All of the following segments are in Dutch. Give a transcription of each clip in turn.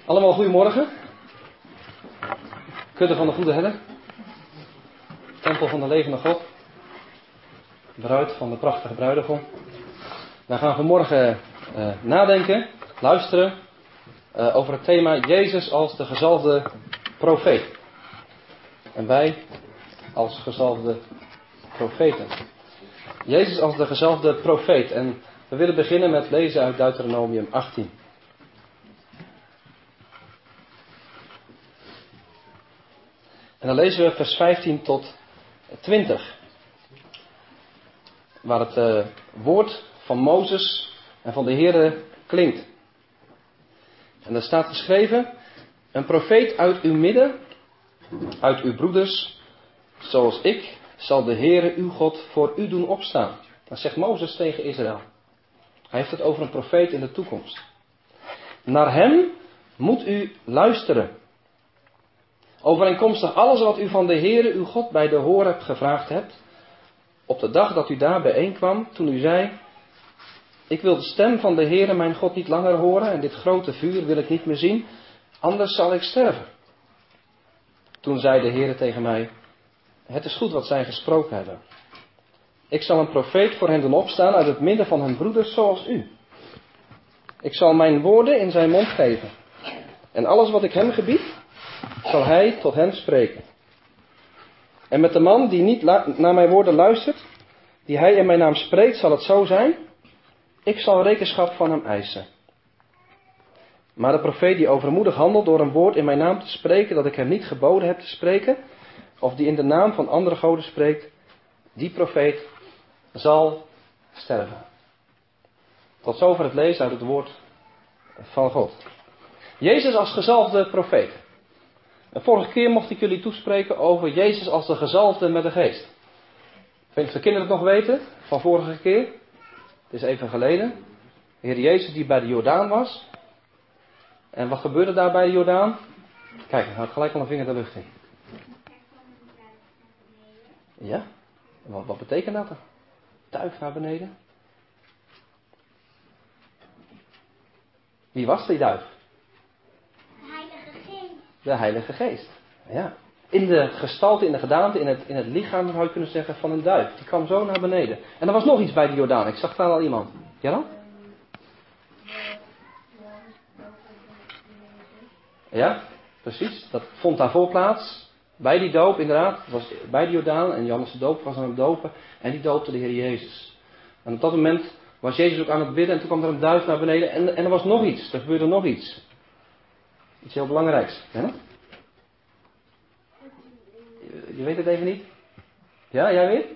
Allemaal goedemorgen. Kudde van de goede herder. Tempel van de levende God. Bruid van de prachtige bruidegom. We gaan vanmorgen nadenken, luisteren over het thema Jezus als de gezalfde profeet. En wij als gezalfde profeten. Jezus als de gezalfde profeet. En we willen beginnen met lezen uit Deuteronomium 18. En dan lezen we vers 15 tot 20. Waar het woord van Mozes en van de Heere klinkt. En er staat geschreven: een profeet uit uw midden, uit uw broeders, zoals ik, zal de Heere uw God voor u doen opstaan. Dat zegt Mozes tegen Israël. Hij heeft het over een profeet in de toekomst. Naar hem moet u luisteren. Overeenkomstig alles wat u van de Heere uw God bij de Horeb gevraagd hebt. Op de dag dat u daar bijeenkwam, toen u zei: ik wil de stem van de Heere mijn God niet langer horen en dit grote vuur wil ik niet meer zien, anders zal ik sterven. Toen zei de Heere tegen mij: het is goed wat zij gesproken hebben. Ik zal een profeet voor hen doen opstaan uit het midden van hun broeders zoals u. Ik zal mijn woorden in zijn mond geven. En alles wat ik hem gebied, zal hij tot hen spreken. En met de man die niet naar mijn woorden luistert, die hij in mijn naam spreekt, zal het zo zijn: ik zal rekenschap van hem eisen. Maar de profeet die overmoedig handelt door een woord in mijn naam te spreken dat ik hem niet geboden heb te spreken, of die in de naam van andere goden spreekt, die profeet zal sterven. Tot zover het lezen uit het woord van God. Jezus als gezalfde profeet. De vorige keer mocht ik jullie toespreken over Jezus als de gezalfde met de geest. Ik weet niet of de kinderen het nog weten van vorige keer. Het is even geleden. De Heer Jezus die bij de Jordaan was. En wat gebeurde daar bij de Jordaan? Kijk, hij had gelijk al een vinger de lucht in. Ja? Wat betekent dat dan? Duif naar beneden. Wie was die duif? De Heilige Geest. De Heilige Geest. Ja. In de gestalte, in de gedaante, in het lichaam zou je kunnen zeggen van een duif. Die kwam zo naar beneden. En er was nog iets bij de Jordaan. Ik zag daar al iemand. Ja dan? Ja, precies. Dat vond daarvoor plaats. Bij die doop, inderdaad. Het was bij de Jordaan. En Johannes de Doper was aan het dopen. En die doopte de Heer Jezus. En op dat moment was Jezus ook aan het bidden. En toen kwam er een duif naar beneden. En er was nog iets. Er gebeurde nog iets. Iets heel belangrijks. Ja? Je weet het even niet? Ja, jij weet?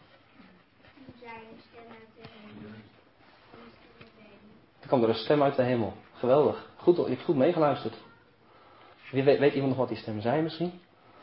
Er kwam er een stem uit de hemel. Geweldig. Goed, je hebt goed meegeluisterd. Weet iemand nog wat die stem zei misschien?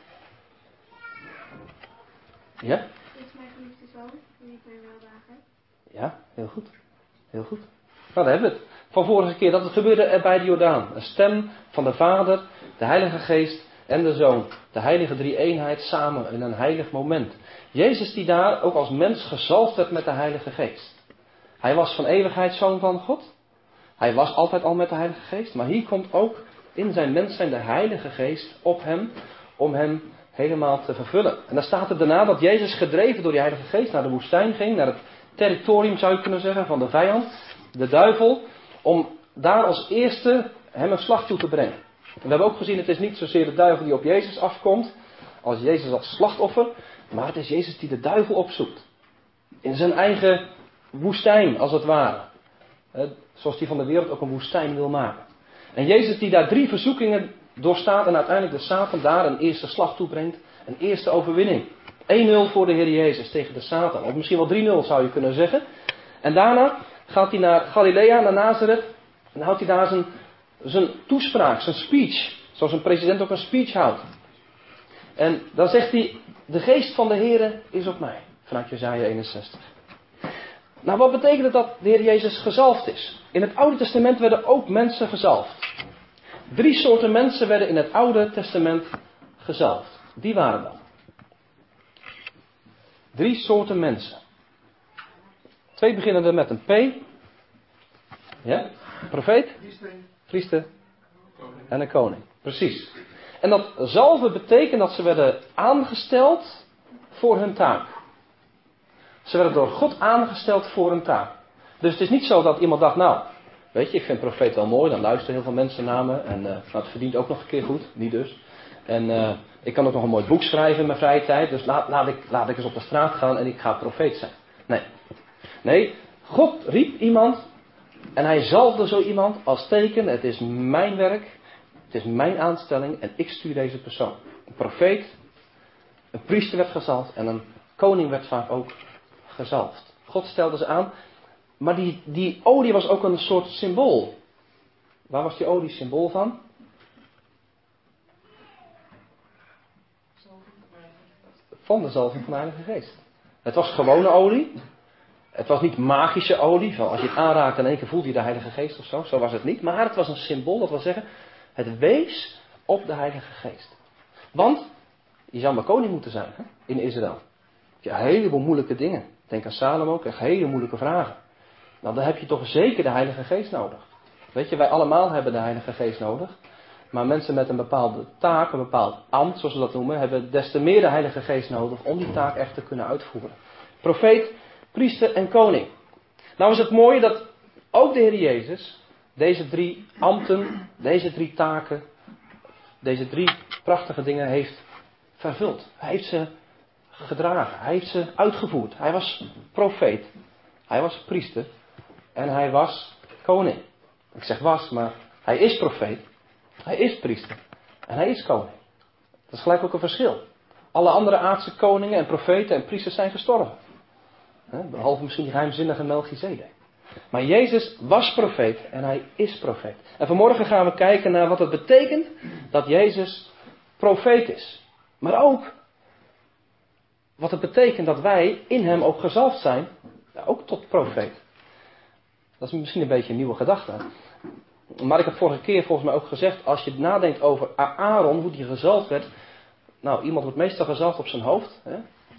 Ja? Dit is mijn geliefde zoon, die ik mij weldagen. Ja, heel goed. Heel goed. Nou, daar hebben we het. Van vorige keer, dat het gebeurde er bij de Jordaan. Een stem van de Vader, de Heilige Geest en de Zoon. De heilige drie-eenheid samen in een heilig moment. Jezus die daar ook als mens gezalfd werd met de Heilige Geest. Hij was van eeuwigheid Zoon van God. Hij was altijd al met de Heilige Geest. Maar hier komt ook in zijn mens zijn de Heilige Geest op hem. Om hem helemaal te vervullen. En dan staat er daarna dat Jezus gedreven door die Heilige Geest naar de woestijn ging. Naar het territorium zou je kunnen zeggen van de vijand. De duivel. Om daar als eerste hem een slag toe te brengen. En we hebben ook gezien, het is niet zozeer de duivel die op Jezus afkomt. Als Jezus als slachtoffer. Maar het is Jezus die de duivel opzoekt. In zijn eigen woestijn als het ware. Zoals die van de wereld ook een woestijn wil maken. En Jezus die daar 3 verzoekingen doorstaat en uiteindelijk de Satan daar een eerste slag toebrengt. Een eerste overwinning. 1-0 voor de Heer Jezus tegen de Satan. Of misschien wel 3-0 zou je kunnen zeggen. En daarna gaat hij naar Galilea, naar Nazareth. En dan houdt hij daar zijn toespraak, zijn speech. Zoals een president ook een speech houdt. En dan zegt hij: de geest van de Heere is op mij. Vanuit Jesaja 61. Nou, wat betekent het dat de Heer Jezus gezalfd is? In het Oude Testament werden ook mensen gezalfd. 3 soorten mensen werden in het Oude Testament gezalfd. Wie waren dat? 3 soorten mensen. 2 beginnen er met een P. Ja? Profeet? Priester. En een koning. Precies. En dat zalven betekent dat ze werden aangesteld voor hun taak. Ze werden door God aangesteld voor hun taak. Dus het is niet zo dat iemand dacht, nou, weet je, ik vind profeet wel mooi, dan luisteren heel veel mensen naar me. En nou, het verdient ook nog een keer goed, niet dus. En ik kan ook nog een mooi boek schrijven in mijn vrije tijd, dus laat ik eens op de straat gaan en ik ga profeet zijn. Nee, God riep iemand en hij zalfde zo iemand als teken, het is mijn werk, het is mijn aanstelling en ik stuur deze persoon. Een profeet, een priester werd gezalfd en een koning werd vaak ook gezalfd. God stelde ze aan, maar die olie was ook een soort symbool. Waar was die olie symbool van? Van de zalving van de Heilige Geest. Het was gewone olie. Het was niet magische olie. Van als je het aanraakt in één keer voelde je de Heilige Geest of zo. Zo was het niet. Maar het was een symbool. Dat wil zeggen, het wees op de Heilige Geest. Want je zou maar koning moeten zijn, hè, in Israël. Je hebt een heleboel moeilijke dingen. Denk aan Salomo, krijg hele moeilijke vragen. Nou, dan heb je toch zeker de Heilige Geest nodig. Weet je, wij allemaal hebben de Heilige Geest nodig. Maar mensen met een bepaalde taak, een bepaald ambt, zoals we dat noemen, hebben des te meer de Heilige Geest nodig om die taak echt te kunnen uitvoeren. Profeet, priester en koning. Nou is het mooie dat ook de Heer Jezus deze 3 ambten, deze 3 taken, deze 3 prachtige dingen heeft vervuld. Hij heeft ze gedragen, hij heeft ze uitgevoerd. Hij was profeet, hij was priester en hij was koning. Ik zeg was, maar hij is profeet, hij is priester en hij is koning. Dat is gelijk ook een verschil. Alle andere aardse koningen en profeten en priesters zijn gestorven. Behalve misschien die geheimzinnige Melchizedek. Maar Jezus was profeet en hij is profeet. En vanmorgen gaan we kijken naar wat het betekent dat Jezus profeet is. Maar ook wat het betekent dat wij in hem ook gezalfd zijn, ook tot profeet. Dat is misschien een beetje een nieuwe gedachte. Maar ik heb vorige keer volgens mij ook gezegd, als je nadenkt over Aaron, hoe die gezalfd werd. Nou, iemand wordt meestal gezalfd op zijn hoofd. Hè?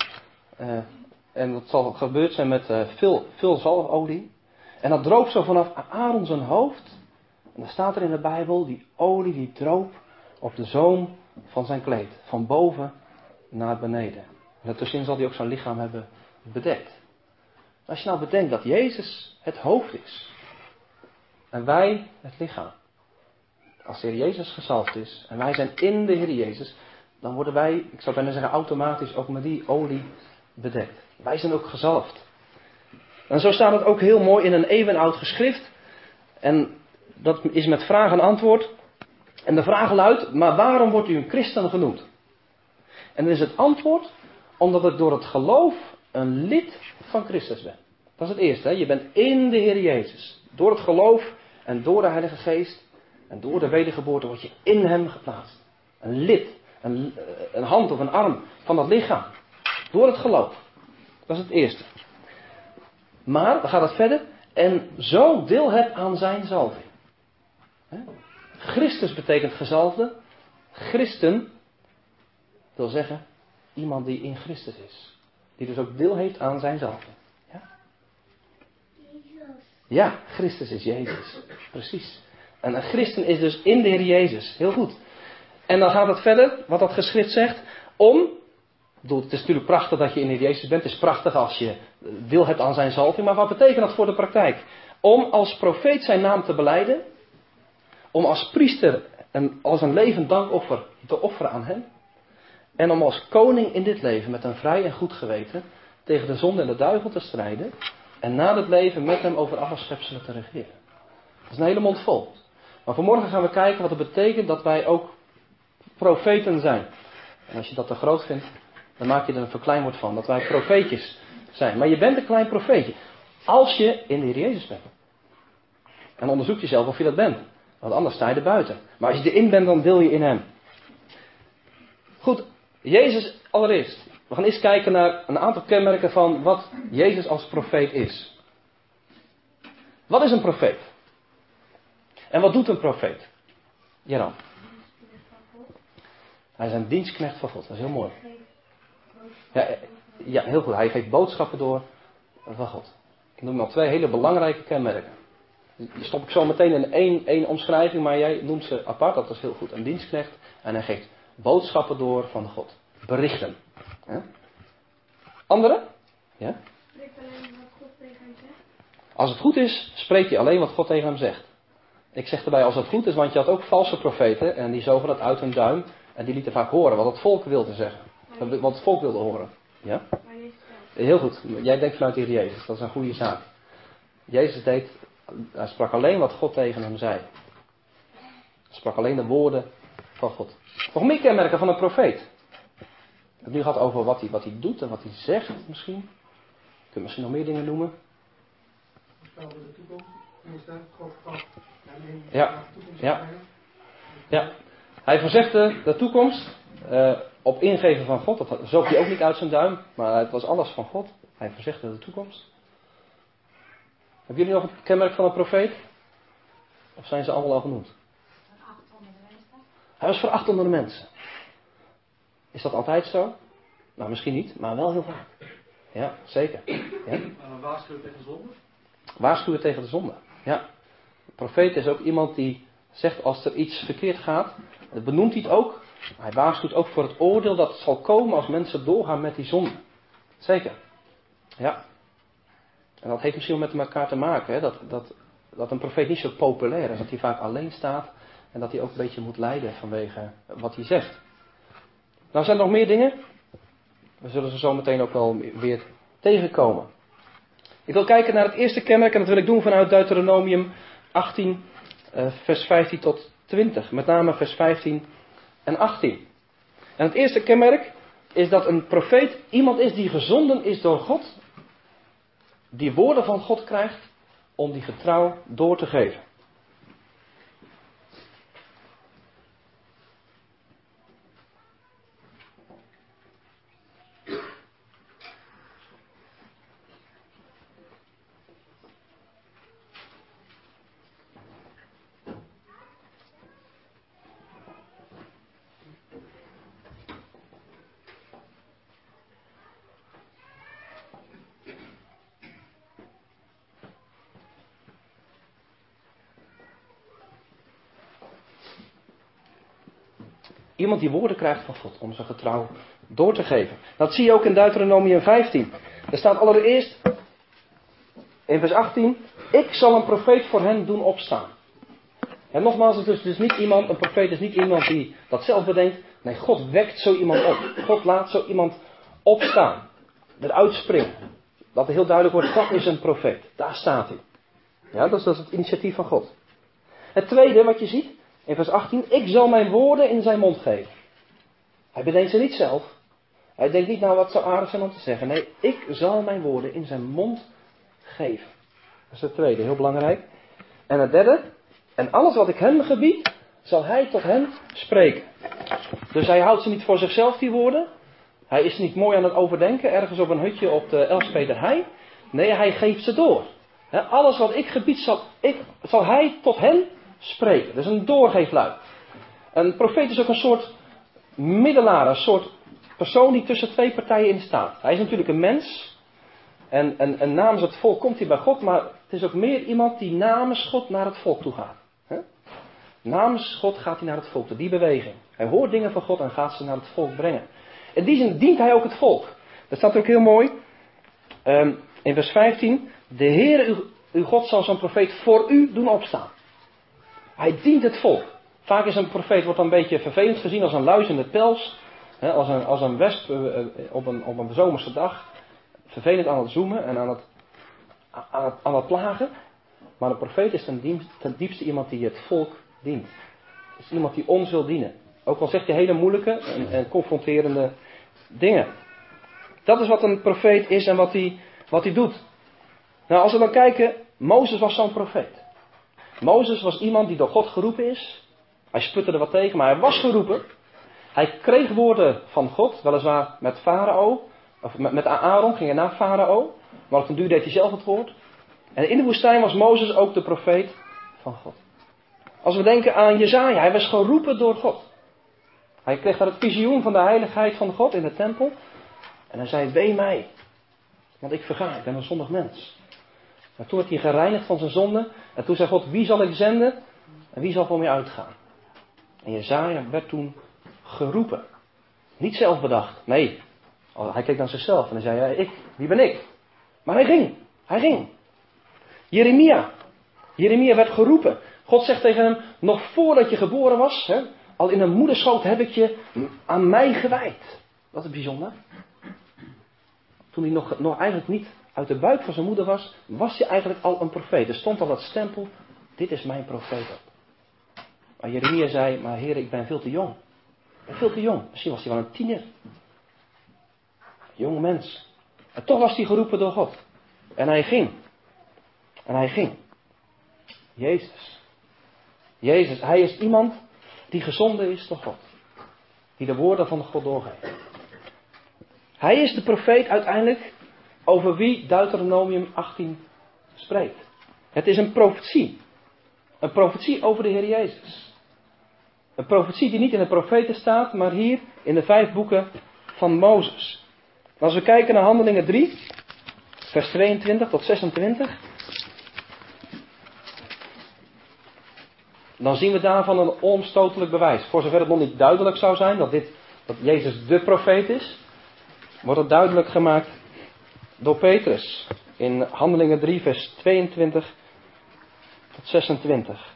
En dat zal gebeurd zijn met veel zalfolie. En dat droop zo vanaf Aaron zijn hoofd. En dan staat er in de Bijbel, die olie die droop op de zoom van zijn kleed. Van boven naar beneden. En daartussenin zal hij ook zijn lichaam hebben bedekt. Als je nou bedenkt dat Jezus het hoofd is. En wij het lichaam. Als de Heer Jezus gezalfd is. En wij zijn in de Heer Jezus. Dan worden wij, ik zou bijna zeggen automatisch, ook met die olie bedekt. Wij zijn ook gezalfd. En zo staat het ook heel mooi in een eeuwenoud geschrift. En dat is met vraag en antwoord. En de vraag luidt, maar waarom wordt u een christen genoemd? En dan is het antwoord, omdat ik door het geloof een lid van Christus ben. Dat is het eerste, hè? Je bent in de Heer Jezus. Door het geloof en door de Heilige Geest en door de wedergeboorte word je in hem geplaatst. Een lid, een hand of een arm van dat lichaam. Door het geloof. Dat is het eerste. Maar, dan gaat het verder. En zo deel hebt aan zijn zalving. Christus betekent gezalfde. Christen wil zeggen iemand die in Christus is. Die dus ook deel heeft aan zijn zalving. Ja? Ja, Christus is Jezus. Precies. En een christen is dus in de Heer Jezus. Heel goed. En dan gaat het verder, wat dat geschrift zegt. Het is natuurlijk prachtig dat je in de Heer Jezus bent. Het is prachtig als je deel hebt aan zijn zalving. Maar wat betekent dat voor de praktijk? Om als profeet zijn naam te belijden. Om als priester als een levend dankoffer te offeren aan hem. En om als koning in dit leven met een vrij en goed geweten tegen de zonde en de duivel te strijden. En na het leven met hem over alle schepselen te regeren. Dat is een hele mond vol. Maar vanmorgen gaan we kijken wat het betekent dat wij ook profeten zijn. En als je dat te groot vindt, dan maak je er een verkleinwoord van. Dat wij profeetjes zijn. Maar je bent een klein profeetje. Als je in de Heer Jezus bent. En onderzoek jezelf of je dat bent. Want anders sta je er buiten. Maar als je erin bent, dan deel je in hem. Goed, Jezus allereerst. We gaan eerst kijken naar een aantal kenmerken van wat Jezus als profeet is. Wat is een profeet? En wat doet een profeet? Jeroen. Hij is een dienstknecht van God. Dat is heel mooi. Ja, heel goed. Hij geeft boodschappen door van God. Ik noem maar 2 hele belangrijke kenmerken. Die stop ik zo meteen in één omschrijving, maar jij noemt ze apart, dat is heel goed. Een dienstknecht en hij geeft boodschappen door van God. Berichten. Ja? Andere? Ja? Spreekt alleen wat God tegen hem zegt. Als het goed is, spreekt hij alleen wat God tegen hem zegt. Ik zeg erbij als het goed is, want je had ook valse profeten en die zogen dat uit hun duim en die lieten vaak horen wat het volk wilde zeggen. Wat het volk wilde horen. Ja? Maar Jezus zelf. Heel goed. Jij denkt vanuit de Heer Jezus. Dat is een goede zaak. Jezus hij sprak alleen wat God tegen hem zei. Hij sprak alleen de woorden van God. Nog meer kenmerken van een profeet. Het nu gaat over wat hij doet en wat hij zegt misschien. Kun je misschien nog meer dingen noemen? De toekomst. Ja. Hij verzegde de toekomst op ingeven van God. Dat zoog hij ook niet uit zijn duim, maar het was alles van God. Hij verzegde de toekomst. Hebben jullie nog een kenmerk van een profeet? Of zijn ze allemaal al genoemd? Hij was veracht onder de mensen. Is dat altijd zo? Nou, misschien niet, maar wel heel vaak. Ja, zeker. Ja? Waarschuwen tegen zonde? Waarschuwen tegen de zonde. Ja. De profeet is ook iemand die zegt als er iets verkeerd gaat. Dat benoemt hij het ook. Hij waarschuwt ook voor het oordeel dat zal komen als mensen doorgaan met die zonde. Zeker. Ja. En dat heeft misschien wel met elkaar te maken. Hè? Dat een profeet niet zo populair is. Dat hij vaak alleen staat. En dat hij ook een beetje moet lijden vanwege wat hij zegt. Nou zijn er nog meer dingen. We zullen ze zo meteen ook wel weer tegenkomen. Ik wil kijken naar het eerste kenmerk. En dat wil ik doen vanuit Deuteronomium 18 vers 15 tot 20. Met name vers 15 en 18. En het eerste kenmerk is dat een profeet iemand is die gezonden is door God. Die woorden van God krijgt om die getrouw door te geven. Iemand die woorden krijgt van God om ze getrouw door te geven. Dat zie je ook in Deuteronomium 15. Er staat allereerst in vers 18. Ik zal een profeet voor hen doen opstaan. En nogmaals, het is dus niet iemand, een profeet is niet iemand die dat zelf bedenkt. Nee, God wekt zo iemand op. God laat zo iemand opstaan. Eruit springen. Dat er heel duidelijk wordt, God is een profeet. Daar staat hij. Ja, dat is het initiatief van God. Het tweede wat je ziet, in vers 18. Ik zal mijn woorden in zijn mond geven. Hij bedenkt ze niet zelf. Hij denkt niet, nou wat zou aardig zijn om te zeggen. Nee, ik zal mijn woorden in zijn mond geven. Dat is het tweede, heel belangrijk. En het derde. En alles wat ik hem gebied, zal hij tot hen spreken. Dus hij houdt ze niet voor zichzelf, die woorden. Hij is niet mooi aan het overdenken, ergens op een hutje op de Elspeter Hei. Nee, hij geeft ze door. Alles wat ik gebied, zal hij tot hen spreken. Dat is een doorgeefluik. Een profeet is ook een soort middelaar, een soort persoon die tussen twee partijen in staat. Hij is natuurlijk een mens. En namens het volk komt hij bij God, maar het is ook meer iemand die namens God naar het volk toe gaat. Namens God gaat hij naar het volk toe, die beweging. Hij hoort dingen van God en gaat ze naar het volk brengen. In die zin dient hij ook het volk. Dat staat ook heel mooi. In vers 15. De Heere uw God zal zo'n profeet voor u doen opstaan. Hij dient het volk. Vaak is een profeet wordt dan een beetje vervelend gezien als een luis in de pels. Als een wesp op een zomerse dag. Vervelend aan het zoemen en aan het plagen. Maar een profeet is ten diepste iemand die het volk dient. Het is iemand die ons wil dienen. Ook al zegt hij hele moeilijke en confronterende dingen. Dat is wat een profeet is en wat hij doet. Nou, als we dan kijken, Mozes was zo'n profeet. Mozes was iemand die door God geroepen is. Hij sputte er wat tegen, maar hij was geroepen. Hij kreeg woorden van God, weliswaar met Farao. Of met Aaron ging hij naar Farao. Maar op den duur deed hij zelf het woord. En in de woestijn was Mozes ook de profeet van God. Als we denken aan Jesaja, hij was geroepen door God. Hij kreeg daar het visioen van de heiligheid van God in de tempel. En hij zei, wee mij. Want ik verga, ik ben een zondig mens. Maar toen werd hij gereinigd van zijn zonde. En toen zei God, wie zal ik zenden en wie zal voor mij uitgaan? En Jesaja werd toen geroepen. Niet zelf bedacht, nee. Hij keek naar zichzelf en hij zei, ja, wie ben ik? Maar hij ging. Jeremia werd geroepen. God zegt tegen hem, nog voordat je geboren was, al in een moederschoot heb ik je aan mij gewijd. Dat is bijzonder. Toen hij nog eigenlijk niet uit de buik van zijn moeder was hij eigenlijk al een profeet. Er stond al dat stempel, dit is mijn profeet op. Maar Jeremia zei, maar Heer, ik ben veel te jong. Ik ben veel te jong. Misschien was hij wel een tiener. Jonge mens. En toch was hij geroepen door God. En hij ging. Jezus, hij is iemand die gezonden is door God. Die de woorden van God doorgeeft. Hij is de profeet uiteindelijk over wie Deuteronomium 18 spreekt. Het is een profetie. Een profetie over de Heer Jezus. Een profetie die niet in de profeten staat, maar hier in de 5 boeken van Mozes. Als we kijken naar Handelingen 3, vers 22 tot 26. Dan zien we daarvan een onomstotelijk bewijs. Voor zover het nog niet duidelijk zou zijn dat Jezus de profeet is, wordt het duidelijk gemaakt door Petrus. In Handelingen 3 vers 22 tot 26.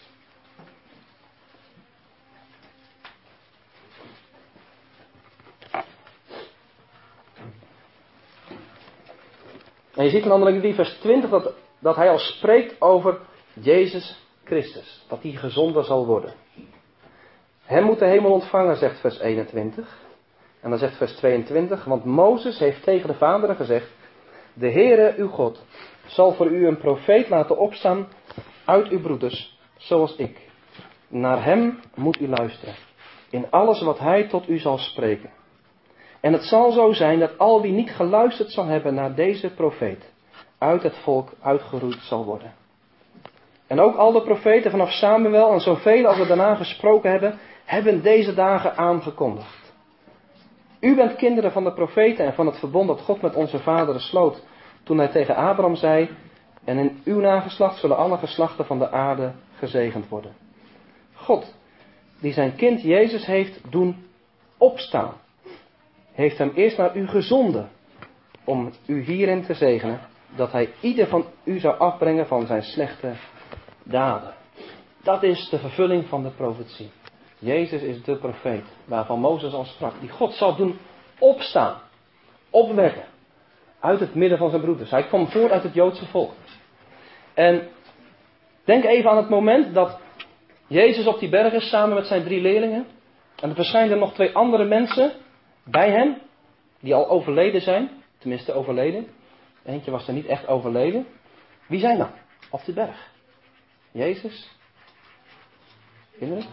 En je ziet in Handelingen 3 vers 20 dat hij al spreekt over Jezus Christus. Dat hij gezonden zal worden. Hem moet de hemel ontvangen, zegt vers 21. En dan zegt vers 22. Want Mozes heeft tegen de vaderen gezegd. De Heere, uw God, zal voor u een profeet laten opstaan uit uw broeders, zoals ik. Naar hem moet u luisteren. In alles wat hij tot u zal spreken. En het zal zo zijn dat al wie niet geluisterd zal hebben naar deze profeet, uit het volk uitgeroeid zal worden. En ook al de profeten vanaf Samuel en zoveel als we daarna gesproken hebben deze dagen aangekondigd. U bent kinderen van de profeten en van het verbond dat God met onze vaderen sloot, toen hij tegen Abraham zei, en in uw nageslacht zullen alle geslachten van de aarde gezegend worden. God, die zijn kind Jezus heeft doen opstaan, heeft hem eerst naar u gezonden, om u hierin te zegenen, dat hij ieder van u zou afbrengen van zijn slechte daden. Dat is de vervulling van de profetie. Jezus is de profeet, waarvan Mozes al sprak, die God zal doen opstaan, opwekken, uit het midden van zijn broeders. Hij kwam voort uit het Joodse volk. En denk even aan het moment dat Jezus op die berg is samen met zijn 3 leerlingen. En er verschijnen nog 2 andere mensen bij hem, die al overleden zijn. Tenminste overleden. Eentje was er niet echt overleden. Wie zijn dat op de berg? Jezus. Kinderen?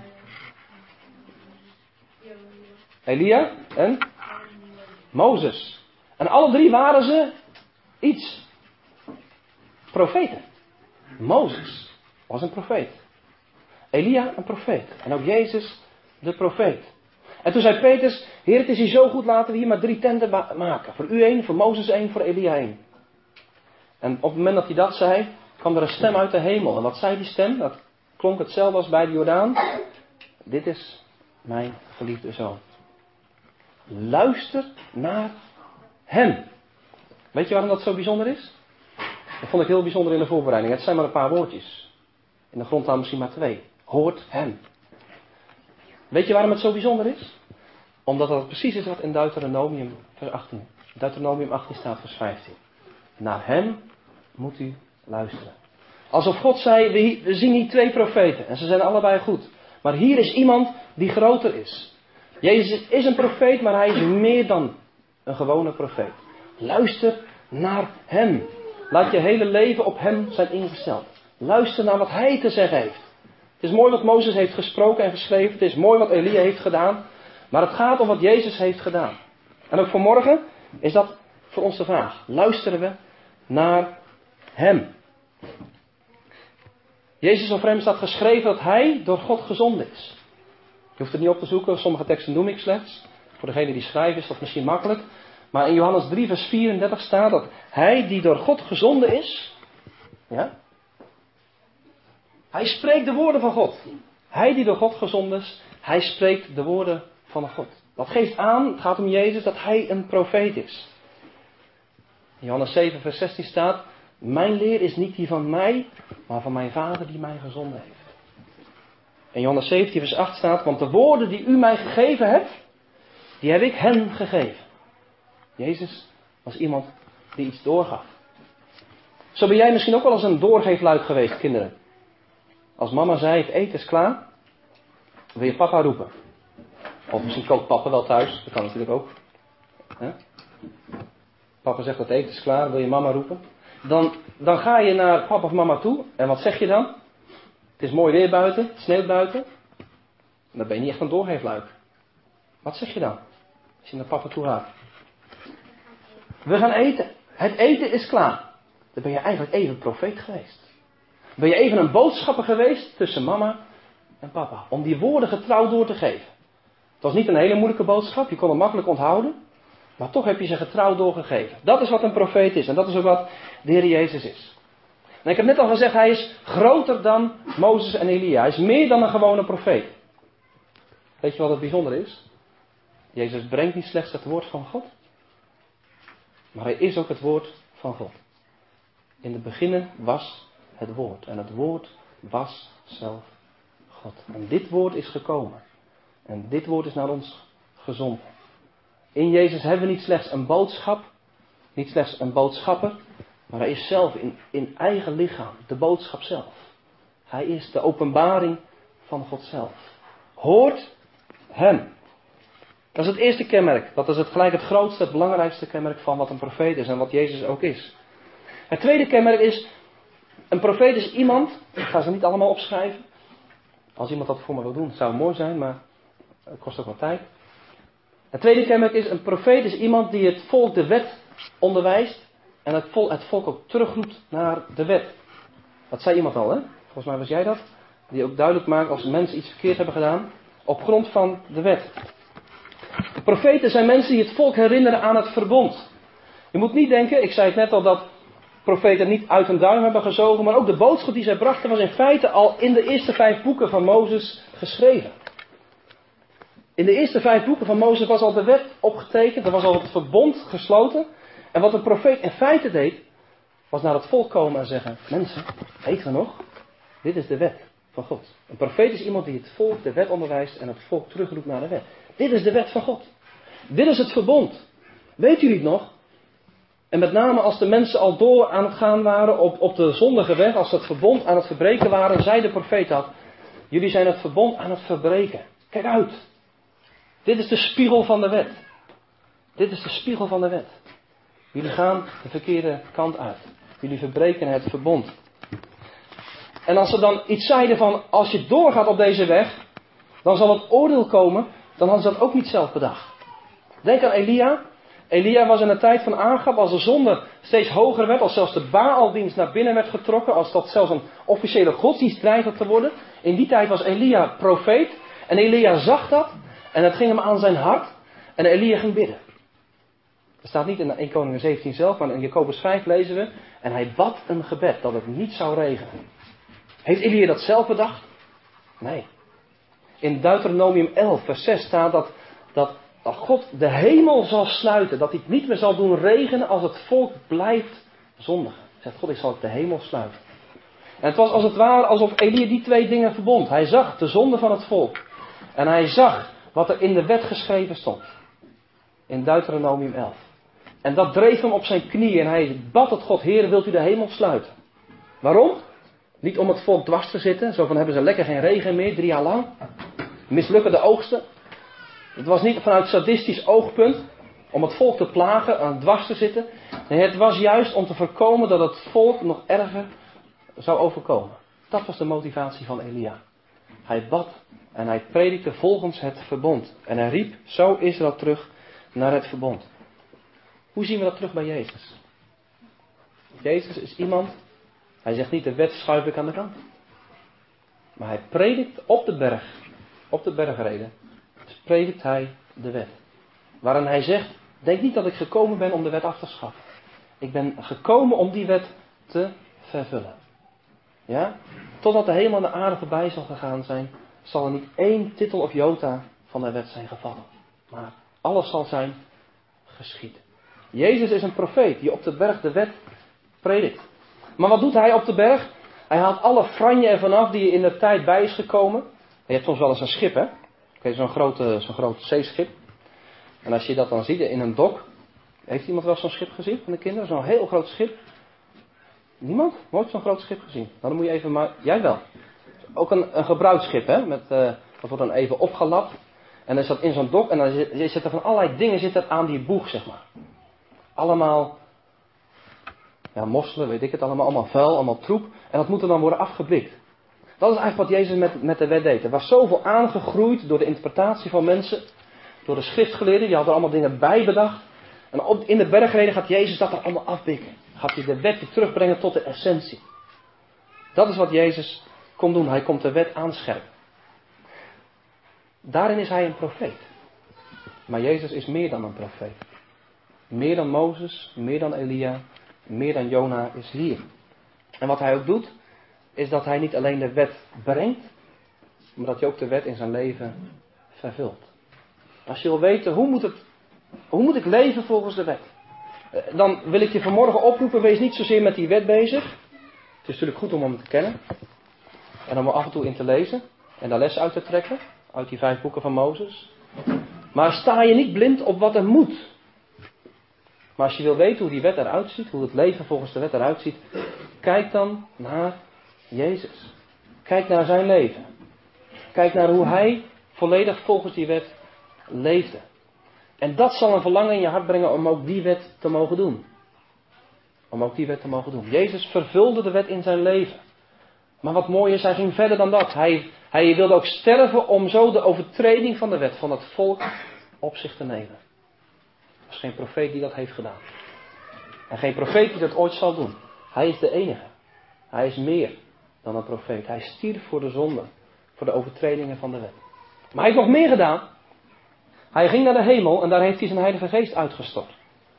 Elia en Mozes. En alle 3 waren ze iets. Profeten. Mozes was een profeet. Elia een profeet. En ook Jezus de profeet. En toen zei Petrus, Heer, het is hier zo goed, laten we hier maar 3 tenten maken. Voor u 1, voor Mozes 1, voor Elia 1. En op het moment dat hij dat zei, kwam er een stem uit de hemel. En wat zei die stem? Dat klonk hetzelfde als bij de Jordaan. Dit is mijn geliefde zoon. Luister naar hem. Weet je waarom dat zo bijzonder is? Dat vond ik heel bijzonder in de voorbereiding. Het zijn maar een paar woordjes. In de grondtaal misschien maar 2. Hoort hem. Weet je waarom het zo bijzonder is? Omdat dat precies is wat in Deuteronomium vers 18. Deuteronomium 18 staat vers 15. Naar hem moet u luisteren. Alsof God zei, we zien hier 2 profeten. En ze zijn allebei goed. Maar hier is iemand die groter is. Jezus is een profeet, maar hij is meer dan een gewone profeet. Luister naar hem. Laat je hele leven op hem zijn ingesteld. Luister naar wat hij te zeggen heeft. Het is mooi wat Mozes heeft gesproken en geschreven. Het is mooi wat Elia heeft gedaan. Maar het gaat om wat Jezus heeft gedaan. En ook vanmorgen is dat voor ons de vraag. Luisteren we naar hem? Jezus over hem staat geschreven dat hij door God gezonden is. Je hoeft het niet op te zoeken. Sommige teksten noem ik slechts. Voor degene die schrijven is dat misschien makkelijk. Maar in Johannes 3 vers 34 staat dat hij die door God gezonden is. Ja? Hij spreekt de woorden van God. Hij die door God gezonden is, hij spreekt de woorden van God. Dat geeft aan, het gaat om Jezus, dat hij een profeet is. In Johannes 7 vers 16 staat, mijn leer is niet die van mij, maar van mijn Vader die mij gezonden heeft. In Johannes 17 vers 8 staat, want de woorden die u mij gegeven hebt, die heb ik hen gegeven. Jezus was iemand die iets doorgaf. Zo ben jij misschien ook wel eens een doorgeefluik geweest, kinderen. Als mama zei, het eten is klaar, wil je papa roepen. Of misschien kookt papa wel thuis, dat kan natuurlijk ook. He? Papa zegt, het eten is klaar, wil je mama roepen. Dan ga je naar papa of mama toe, en wat zeg je dan? Het is mooi weer buiten, het sneeuwt buiten. Dan ben je niet echt een doorgeefluik. Wat zeg je dan? Als je naar papa toe gaat. We gaan eten. Het eten is klaar. Dan ben je eigenlijk even profeet geweest. Ben je even een boodschapper geweest tussen mama en papa. Om die woorden getrouw door te geven. Het was niet een hele moeilijke boodschap. Je kon het makkelijk onthouden. Maar toch heb je ze getrouw doorgegeven. Dat is wat een profeet is. En dat is ook wat de Heer Jezus is. En ik heb net al gezegd, hij is groter dan Mozes en Elia. Hij is meer dan een gewone profeet. Weet je wat het bijzonder is? Jezus brengt niet slechts het woord van God. Maar hij is ook het woord van God. In het begin was het woord. En het woord was zelf God. En dit woord is gekomen. En dit woord is naar ons gezonden. In Jezus hebben we niet slechts een boodschap. Niet slechts een boodschapper. Maar hij is zelf in eigen lichaam. De boodschap zelf. Hij is de openbaring van God zelf. Hoort hem. Dat is het eerste kenmerk. Dat is gelijk het grootste, het belangrijkste kenmerk van wat een profeet is. En wat Jezus ook is. Het tweede kenmerk is. Een profeet is iemand. Ik ga ze niet allemaal opschrijven. Als iemand dat voor me wil doen, zou het mooi zijn. Maar het kost ook wat tijd. Het tweede kenmerk is. Een profeet is iemand die het volk de wet onderwijst. En het volk ook terugroept naar de wet. Dat zei iemand al, hè? Volgens mij was jij dat. Die ook duidelijk maakt als mensen iets verkeerd hebben gedaan. Op grond van de wet. De profeten zijn mensen die het volk herinneren aan het verbond. Je moet niet denken, ik zei het net al, dat profeten niet uit hun duim hebben gezogen. Maar ook de boodschap die zij brachten was in feite al in de eerste 5 boeken van Mozes geschreven. In de eerste 5 boeken van Mozes was al de wet opgetekend. Er was al het verbond gesloten. En wat een profeet in feite deed, was naar het volk komen en zeggen, mensen, weten we nog? Dit is de wet van God. Een profeet is iemand die het volk de wet onderwijst en het volk terugroept naar de wet. Dit is de wet van God. Dit is het verbond. Weet u niet nog? En met name als de mensen al door aan het gaan waren op de zondige weg, als ze het verbond aan het verbreken waren, zei de profeet dat, jullie zijn het verbond aan het verbreken. Kijk uit. Dit is de spiegel van de wet. Dit is de spiegel van de wet. Jullie gaan de verkeerde kant uit. Jullie verbreken het verbond. En als ze dan iets zeiden van, als je doorgaat op deze weg, dan zal het oordeel komen, dan hadden ze dat ook niet zelf bedacht. Denk aan Elia. Elia was in een tijd van Agab, als de zonde steeds hoger werd, als zelfs de Baaldienst naar binnen werd getrokken, als dat zelfs een officiële godsdienst dreigde te worden. In die tijd was Elia profeet. En Elia zag dat. En het ging hem aan zijn hart. En Elia ging bidden. Dat staat niet in 1 Koningen 17 zelf, maar in Jacobus 5 lezen we. En hij bad een gebed dat het niet zou regenen. Heeft Elia dat zelf bedacht? Nee. In Deuteronomium 11 vers 6 staat dat God de hemel zal sluiten. Dat hij het niet meer zal doen regenen als het volk blijft zondigen. Zegt God, ik zal de hemel sluiten. En het was als het ware alsof Elia die 2 dingen verbond. Hij zag de zonde van het volk. En hij zag wat er in de wet geschreven stond. In Deuteronomium 11. En dat dreef hem op zijn knieën. En hij bad tot God, Heer, wilt u de hemel sluiten? Waarom? Niet om het volk dwars te zitten. Zo van, hebben ze lekker geen regen meer, 3 jaar lang. Mislukken de oogsten. Het was niet vanuit sadistisch oogpunt. Om het volk te plagen, aan dwars te zitten. Nee, het was juist om te voorkomen dat het volk nog erger zou overkomen. Dat was de motivatie van Elia. Hij bad en hij predikte volgens het verbond. En hij riep zo Israël terug naar het verbond. Hoe zien we dat terug bij Jezus? Jezus is iemand, hij zegt niet de wet schuif ik aan de kant. Maar hij predikt op de bergreden, predikt hij de wet. Waarin hij zegt, denk niet dat ik gekomen ben om de wet af te schaffen. Ik ben gekomen om die wet te vervullen. Ja? totdat de hemel en de aarde voorbij zal gegaan zijn, zal er niet één titel of jota van de wet zijn gevallen. Maar alles zal zijn geschied. Jezus is een profeet die op de berg de wet predikt. Maar wat doet hij op de berg? Hij haalt alle franje ervan af die in de tijd bij is gekomen. Je hebt soms wel eens een schip, hè? Oké, zo'n groot zeeschip. En als je dat dan ziet in een dok. Heeft iemand wel zo'n schip gezien van de kinderen? Zo'n heel groot schip? Niemand? Nooit zo'n groot schip gezien? Nou, dan moet je even maar... Jij wel. Ook een gebruikt schip, hè? Dat wordt dan even opgelapt. En dan is dat in zo'n dok. En dan zit er van allerlei dingen zit er aan die boeg, zeg maar. Allemaal... Ja, mosselen, weet ik het allemaal. Allemaal vuil, allemaal troep. En dat moet er dan worden afgeblikt. Dat is eigenlijk wat Jezus met de wet deed. Er was zoveel aangegroeid door de interpretatie van mensen. Door de schriftgeleerden. Die hadden er allemaal dingen bij bedacht. En in de bergreden gaat Jezus dat er allemaal afbikken. Gaat hij de wet weer terugbrengen tot de essentie. Dat is wat Jezus komt doen. Hij komt de wet aanscherpen. Daarin is hij een profeet. Maar Jezus is meer dan een profeet. Meer dan Mozes, meer dan Elia, meer dan Jona is hier. En wat hij ook doet, is dat hij niet alleen de wet brengt, maar dat hij ook de wet in zijn leven vervult. Als je wil weten, hoe moet ik leven volgens de wet? Dan wil ik je vanmorgen oproepen, wees niet zozeer met die wet bezig. Het is natuurlijk goed om hem te kennen. En om er af en toe in te lezen. En daar les uit te trekken. Uit die 5 boeken van Mozes. Maar sta je niet blind op wat er moet. Maar als je wil weten hoe die wet eruit ziet. Hoe het leven volgens de wet eruit ziet. Kijk dan naar Jezus. Kijk naar zijn leven. Kijk naar hoe hij volledig volgens die wet leefde. En dat zal een verlangen in je hart brengen om ook die wet te mogen doen. Om ook die wet te mogen doen. Jezus vervulde de wet in zijn leven. Maar wat mooi is, hij ging verder dan dat. Hij wilde ook sterven om zo de overtreding van de wet van het volk op zich te nemen. Er is geen profeet die dat heeft gedaan. En geen profeet die dat ooit zal doen. Hij is de enige. Hij is meer dan een profeet. Hij stierf voor de zonde. Voor de overtredingen van de wet. Maar hij heeft nog meer gedaan. Hij ging naar de hemel en daar heeft hij zijn Heilige Geest uitgestort.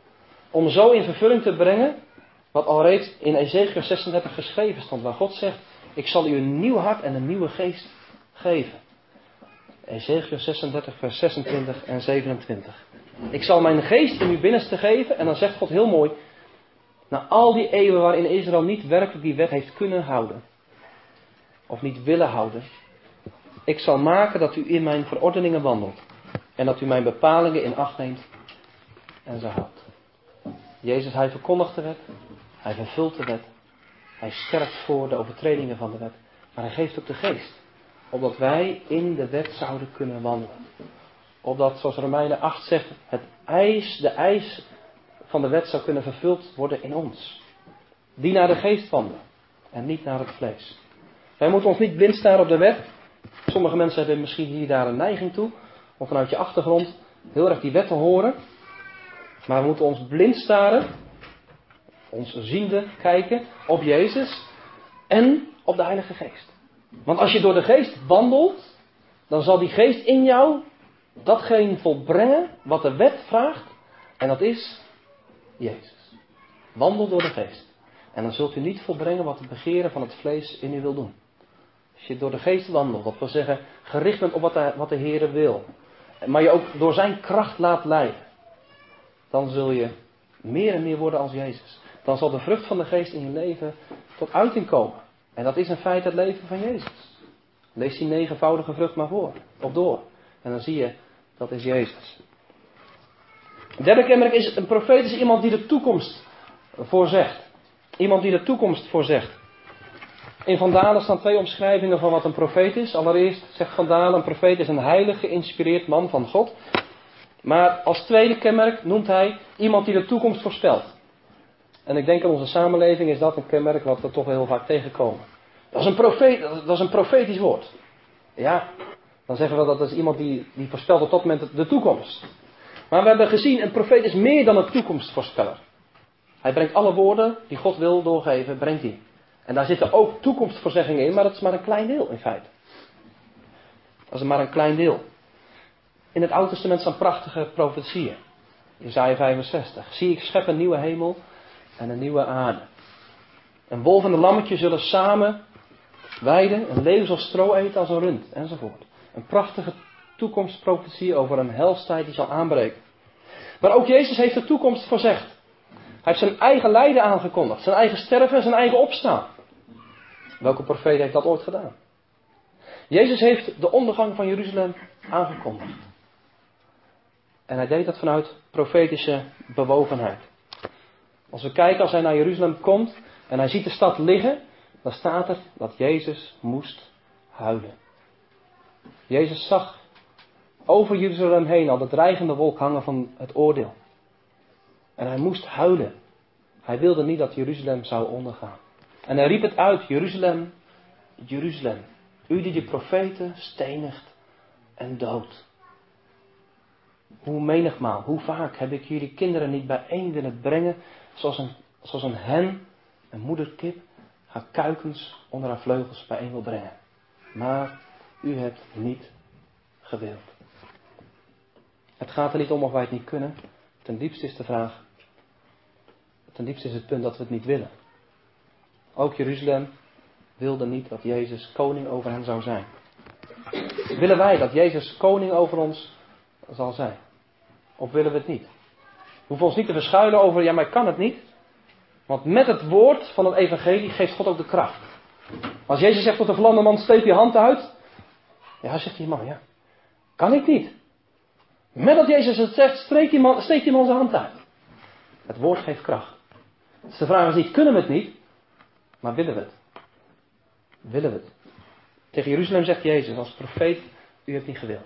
Om zo in vervulling te brengen wat al reeds in Ezekiel 36 geschreven stond. Waar God zegt, ik zal u een nieuw hart en een nieuwe geest geven. Ezekiel 36 vers 26 en 27. Ik zal mijn geest in uw binnenste geven. En dan zegt God heel mooi. Na al die eeuwen waarin Israël niet werkelijk die wet heeft kunnen houden. Of niet willen houden. Ik zal maken dat u in mijn verordeningen wandelt. En dat u mijn bepalingen in acht neemt en ze houdt. Jezus, hij verkondigt de wet. Hij vervult de wet. Hij sterft voor de overtredingen van de wet. Maar hij geeft ook de geest. Opdat wij in de wet zouden kunnen wandelen. Opdat, zoals Romeinen 8 zegt, de eis van de wet zou kunnen vervuld worden in ons. Die naar de geest wandelen. En niet naar het vlees. Wij moeten ons niet blind staren op de wet. Sommige mensen hebben misschien hier daar een neiging toe. Om vanuit je achtergrond heel erg die wet te horen. Maar we moeten ons blind staren. Ons ziende kijken op Jezus. En op de Heilige Geest. Want als je door de Geest wandelt. Dan zal die Geest in jou datgene volbrengen wat de wet vraagt. En dat is Jezus. Wandel door de Geest. En dan zult u niet volbrengen wat het begeren van het vlees in u wil doen. Als je door de Geest wandelt. Dat wil zeggen gericht bent op wat de Heere wil. Maar je ook door zijn kracht laat leiden. Dan zul je meer en meer worden als Jezus. Dan zal de vrucht van de Geest in je leven tot uiting komen. En dat is in feite het leven van Jezus. Lees die 9voudige vrucht maar voor. Of door. En dan zie je, dat is Jezus. Het derde kenmerk is, een profeet is iemand die de toekomst voorzegt. Iemand die de toekomst voorzegt. In Van Dalen staan 2 omschrijvingen van wat een profeet is. Allereerst zegt Van Dalen, een profeet is een heilig geïnspireerd man van God. Maar als tweede kenmerk noemt hij iemand die de toekomst voorspelt. En ik denk in onze samenleving is dat een kenmerk wat we toch heel vaak tegenkomen. Dat is een profetisch woord. Ja, dan zeggen we dat is iemand die voorspelt op dat moment de toekomst. Maar we hebben gezien, een profeet is meer dan een toekomstvoorspeller. Hij brengt alle woorden die God wil doorgeven, brengt hij. En daar zitten ook toekomstvoorzeggingen in, maar dat is maar een klein deel in feite. Dat is maar een klein deel. In het Oude Testament staan prachtige profetieën. Jesaja 65. Zie, ik schep een nieuwe hemel en een nieuwe aarde. Een wolf en een lammetje zullen samen weiden, een leeuw zal stro eten als een rund, enzovoort. Een prachtige toekomstprofetie over een helstijd die zal aanbreken. Maar ook Jezus heeft de toekomst voorzegd. Hij heeft zijn eigen lijden aangekondigd, zijn eigen sterven en zijn eigen opstaan. Welke profeet heeft dat ooit gedaan? Jezus heeft de ondergang van Jeruzalem aangekondigd. En hij deed dat vanuit profetische bewogenheid. Als we kijken, als hij naar Jeruzalem komt en hij ziet de stad liggen, dan staat er dat Jezus moest huilen. Jezus zag over Jeruzalem heen al de dreigende wolk hangen van het oordeel. En hij moest huilen. Hij wilde niet dat Jeruzalem zou ondergaan. En hij riep het uit, Jeruzalem, Jeruzalem, u die de profeten stenigt en doodt. Hoe menigmaal, hoe vaak heb ik jullie kinderen niet bijeen willen brengen, zoals een hen, een moederkip, haar kuikens onder haar vleugels bijeen wil brengen. Maar u hebt niet gewild. Het gaat er niet om of wij het niet kunnen. Ten diepste is de vraag, ten diepste is het punt dat we het niet willen. Ook Jeruzalem wilde niet dat Jezus koning over hen zou zijn. Willen wij dat Jezus koning over ons zal zijn? Of willen we het niet? We hoeven ons niet te verschuilen over, ja maar ik kan het niet. Want met het woord van het evangelie geeft God ook de kracht. Als Jezus zegt tot de verlamde man, steek je hand uit. Ja, zegt die man, ja. Kan ik niet. Met dat Jezus het zegt, steekt die man zijn hand uit. Het woord geeft kracht. Dus de vraag is niet, kunnen we het niet? Maar willen we het? Willen we het? Tegen Jeruzalem zegt Jezus als profeet, u hebt niet gewild.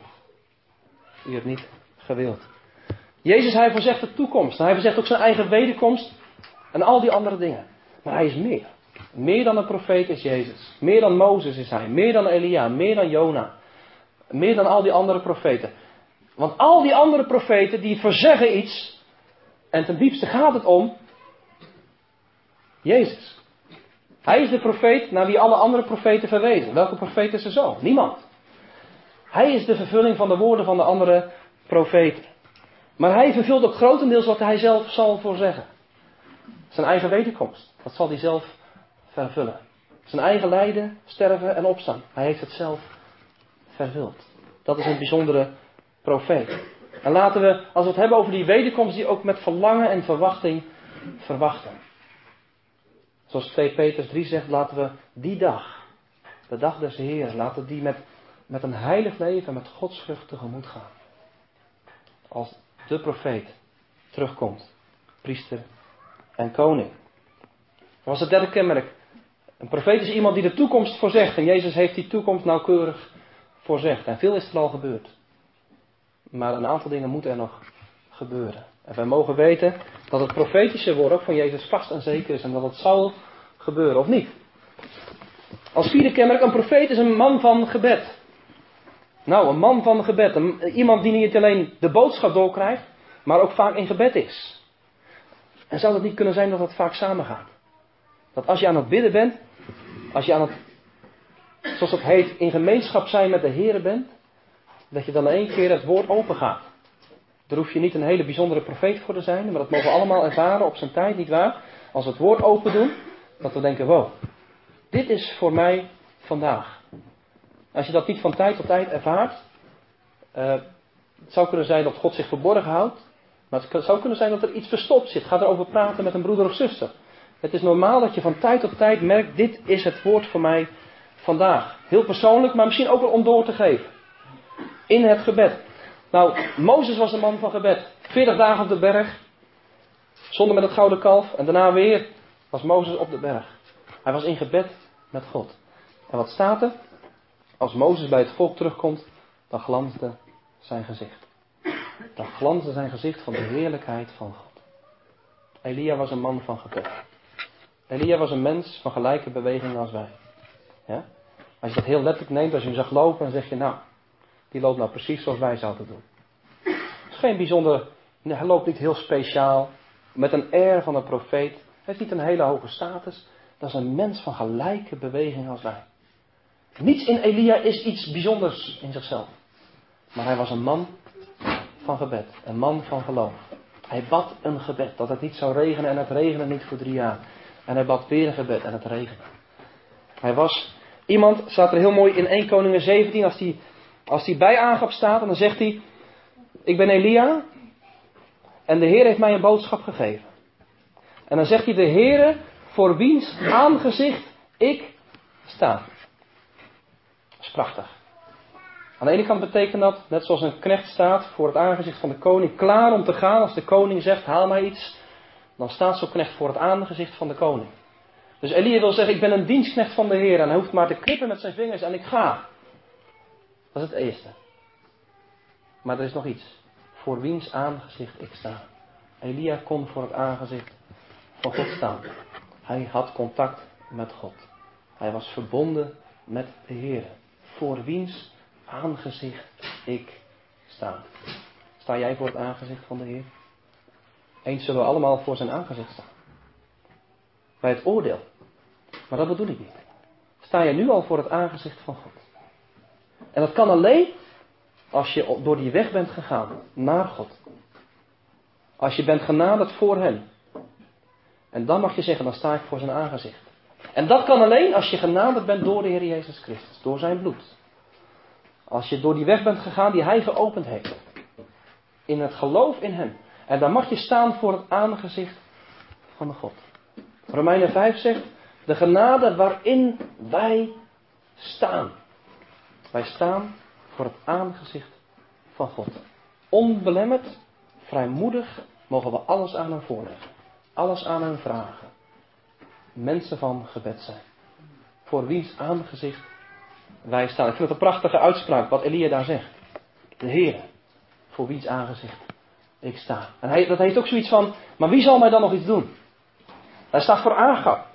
U hebt niet gewild. Jezus, hij voorzegt de toekomst. Hij voorzegt ook zijn eigen wederkomst. En al die andere dingen. Maar hij is meer. Meer dan een profeet is Jezus. Meer dan Mozes is hij. Meer dan Elia. Meer dan Jona. Meer dan al die andere profeten. Want al die andere profeten die verzeggen iets. En ten diepste gaat het om Jezus. Hij is de profeet naar wie alle andere profeten verwezen. Welke profeet is er zo? Niemand. Hij is de vervulling van de woorden van de andere profeten. Maar hij vervult ook grotendeels wat hij zelf zal voorzeggen. Zijn eigen wederkomst. Dat zal hij zelf vervullen. Zijn eigen lijden, sterven en opstaan. Hij heeft het zelf vervuld. Dat is een bijzondere profeet. En laten we, als we het hebben over die wederkomst, die ook met verlangen en verwachting verwachten. Zoals 2 Petrus 3 zegt, laten we die dag, de dag des Heeren, laten we die met een heilig leven, met godsvrucht tegemoet gaan. Als de profeet terugkomt, priester en koning. Dat was het derde kenmerk. Een profeet is iemand die de toekomst voorzegt. En Jezus heeft die toekomst nauwkeurig voorzegd. En veel is er al gebeurd. Maar een aantal dingen moeten er nog gebeuren. En wij mogen weten dat het profetische woord ook van Jezus vast en zeker is. En dat het zal gebeuren, of niet. Als vierde kenmerk, een profeet is een man van gebed. Nou, een man van gebed. Iemand die niet alleen de boodschap doorkrijgt, maar ook vaak in gebed is. En zou het niet kunnen zijn dat het vaak samengaat? Dat als je aan het bidden bent, als je aan het, zoals het heet, in gemeenschap zijn met de Heere bent, dat je dan in één keer het woord open gaat. Daar hoef je niet een hele bijzondere profeet voor te zijn, maar dat mogen we allemaal ervaren op zijn tijd, nietwaar? Als we het woord open doen, dat we denken, wow, dit is voor mij vandaag. Als je dat niet van tijd tot tijd ervaart, het zou kunnen zijn dat God zich verborgen houdt, maar het zou kunnen zijn dat er iets verstopt zit. Ga erover praten met een broeder of zuster. Het is normaal dat je van tijd tot tijd merkt, dit is het woord voor mij vandaag. Heel persoonlijk, maar misschien ook wel om door te geven. In het gebed. Nou, Mozes was een man van gebed. 40 dagen op de berg. Zonder met het gouden kalf. En daarna weer was Mozes op de berg. Hij was in gebed met God. En wat staat er? Als Mozes bij het volk terugkomt, dan glansde zijn gezicht. Dan glansde zijn gezicht van de heerlijkheid van God. Elia was een man van gebed. Elia was een mens van gelijke bewegingen als wij. Ja? Als je dat heel letterlijk neemt, als je hem zag lopen, dan zeg je, nou, die loopt nou precies zoals wij zouden doen. Het is geen bijzonder, hij loopt niet heel speciaal, met een air van een profeet. Hij heeft niet een hele hoge status. Dat is een mens van gelijke bewegingen als wij. Niets in Elia is iets bijzonders in zichzelf. Maar hij was een man van gebed. Een man van geloof. Hij bad een gebed. Dat het niet zou regenen en het regende niet voor 3 jaar. En hij bad weer een gebed en het regende. Hij was Iemand, staat er heel mooi in 1 Koningen 17, als die bij Agab staat en dan zegt hij, ik ben Elia en de Heer heeft mij een boodschap gegeven. En dan zegt hij, de Heere voor wiens aangezicht ik sta. Dat is prachtig. Aan de ene kant betekent dat, net zoals een knecht staat voor het aangezicht van de koning, klaar om te gaan. Als de koning zegt, haal mij iets, dan staat zo'n knecht voor het aangezicht van de koning. Dus Elia wil zeggen, ik ben een dienstknecht van de Heer en hij hoeft maar te knippen met zijn vingers en ik ga. Dat is het eerste. Maar er is nog iets. Voor wiens aangezicht ik sta. Elia kon voor het aangezicht van God staan. Hij had contact met God. Hij was verbonden met de Heer. Voor wiens aangezicht ik sta. Sta jij voor het aangezicht van de Heer? Eens zullen we allemaal voor zijn aangezicht staan. Bij het oordeel. Maar dat bedoel ik niet. Sta je nu al voor het aangezicht van God. En dat kan alleen als je door die weg bent gegaan naar God. Als je bent genaderd voor hem. En dan mag je zeggen, dan sta ik voor zijn aangezicht. En dat kan alleen als je genaderd bent door de Heer Jezus Christus. Door zijn bloed. Als je door die weg bent gegaan die hij geopend heeft. In het geloof in hem. En dan mag je staan voor het aangezicht van de God. Romeinen 5 zegt, de genade waarin wij staan. Wij staan voor het aangezicht van God. Onbelemmerd, vrijmoedig mogen we alles aan hem voorleggen. Alles aan hem vragen. Mensen van gebed zijn. Voor wiens aangezicht wij staan. Ik vind het een prachtige uitspraak wat Elia daar zegt. De Heer, voor wiens aangezicht ik sta. En dat heeft ook zoiets van, maar wie zal mij dan nog iets doen? Hij staat voor Agab.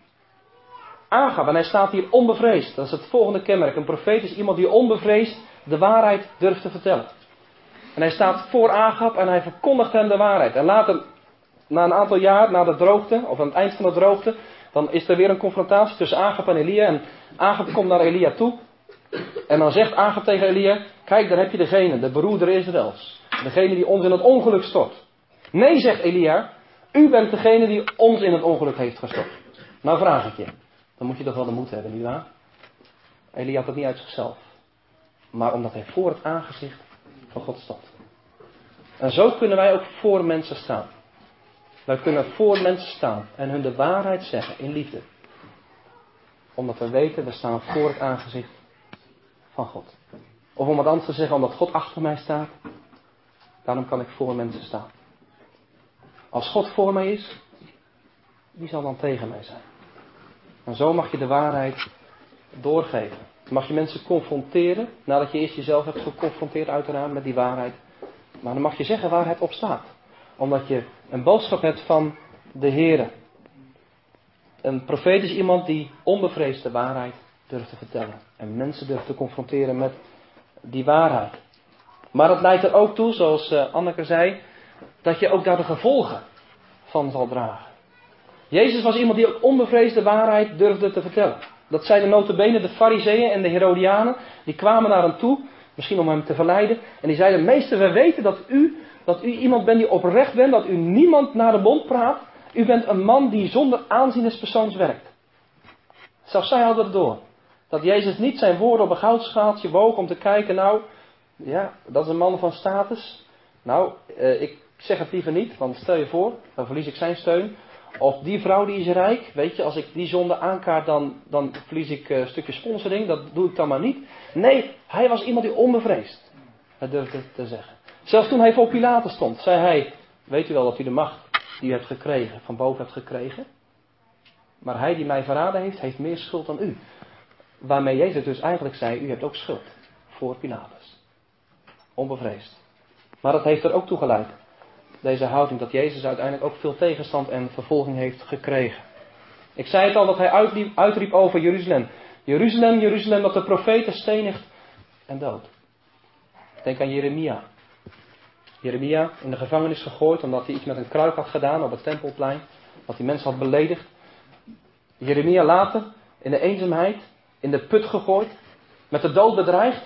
Agab, en hij staat hier onbevreesd. Dat is het volgende kenmerk. Een profeet is iemand die onbevreesd de waarheid durft te vertellen. En hij staat voor Agab en hij verkondigt hem de waarheid. En later, na een aantal jaar, na de droogte, of aan het eind van de droogte, dan is er weer een confrontatie tussen Agab en Elia. En Agab komt naar Elia toe. En dan zegt Agab tegen Elia, kijk, daar heb je degene, de beroerder Israëls. Degene die ons in het ongeluk stort. Nee, zegt Elia, u bent degene die ons in het ongeluk heeft gestort. Nou vraag ik je, dan moet je toch wel de moed hebben, nietwaar? Elia had dat niet uit zichzelf. Maar omdat hij voor het aangezicht van God stond. En zo kunnen wij ook voor mensen staan. Wij kunnen voor mensen staan en hun de waarheid zeggen in liefde. Omdat we weten, we staan voor het aangezicht van God. Of om het anders te zeggen, omdat God achter mij staat. Daarom kan ik voor mensen staan. Als God voor mij is, wie zal dan tegen mij zijn? En zo mag je de waarheid doorgeven. Mag je mensen confronteren, nadat je eerst jezelf hebt geconfronteerd uiteraard met die waarheid. Maar dan mag je zeggen waar het op staat. Omdat je een boodschap hebt van de Heere. Een profeet is iemand die onbevreesd de waarheid durft te vertellen. En mensen durft te confronteren met die waarheid. Maar het leidt er ook toe, zoals Anneke zei, dat je ook daar de gevolgen van zal dragen. Jezus was iemand die ook onbevreesd de waarheid durfde te vertellen. Dat zeiden nota bene de Farizeeën en de Herodianen. Die kwamen naar hem toe, misschien om hem te verleiden. En die zeiden, meester, wij weten dat u iemand bent die oprecht bent. Dat u niemand naar de mond praat. U bent een man die zonder aanzien des persoons werkt. Zelfs zij hadden het door. Dat Jezus niet zijn woorden op een goudschaaltje woog om te kijken, nou, ja, dat is een man van status. Nou, ik zeg het liever niet, want stel je voor, dan verlies ik zijn steun. Of die vrouw die is rijk, weet je, als ik die zonde aankaart, dan verlies ik een stukje sponsoring, dat doe ik dan maar niet. Nee, hij was iemand die onbevreesd, dat durfde te zeggen. Zelfs toen hij voor Pilatus stond, zei hij, weet u wel dat u de macht die u hebt gekregen, van boven hebt gekregen? Maar hij die mij verraden heeft, heeft meer schuld dan u. Waarmee Jezus dus eigenlijk zei, u hebt ook schuld voor Pilatus. Onbevreesd. Maar dat heeft er ook toe geleid. Deze houding dat Jezus uiteindelijk ook veel tegenstand en vervolging heeft gekregen. Ik zei het al dat hij uitriep over Jeruzalem. Jeruzalem, Jeruzalem, dat de profeten stenigt en dood. Denk aan Jeremia. Jeremia in de gevangenis gegooid omdat hij iets met een kruik had gedaan op het tempelplein. Dat hij mensen had beledigd. Jeremia later in de eenzaamheid, in de put gegooid, met de dood bedreigd.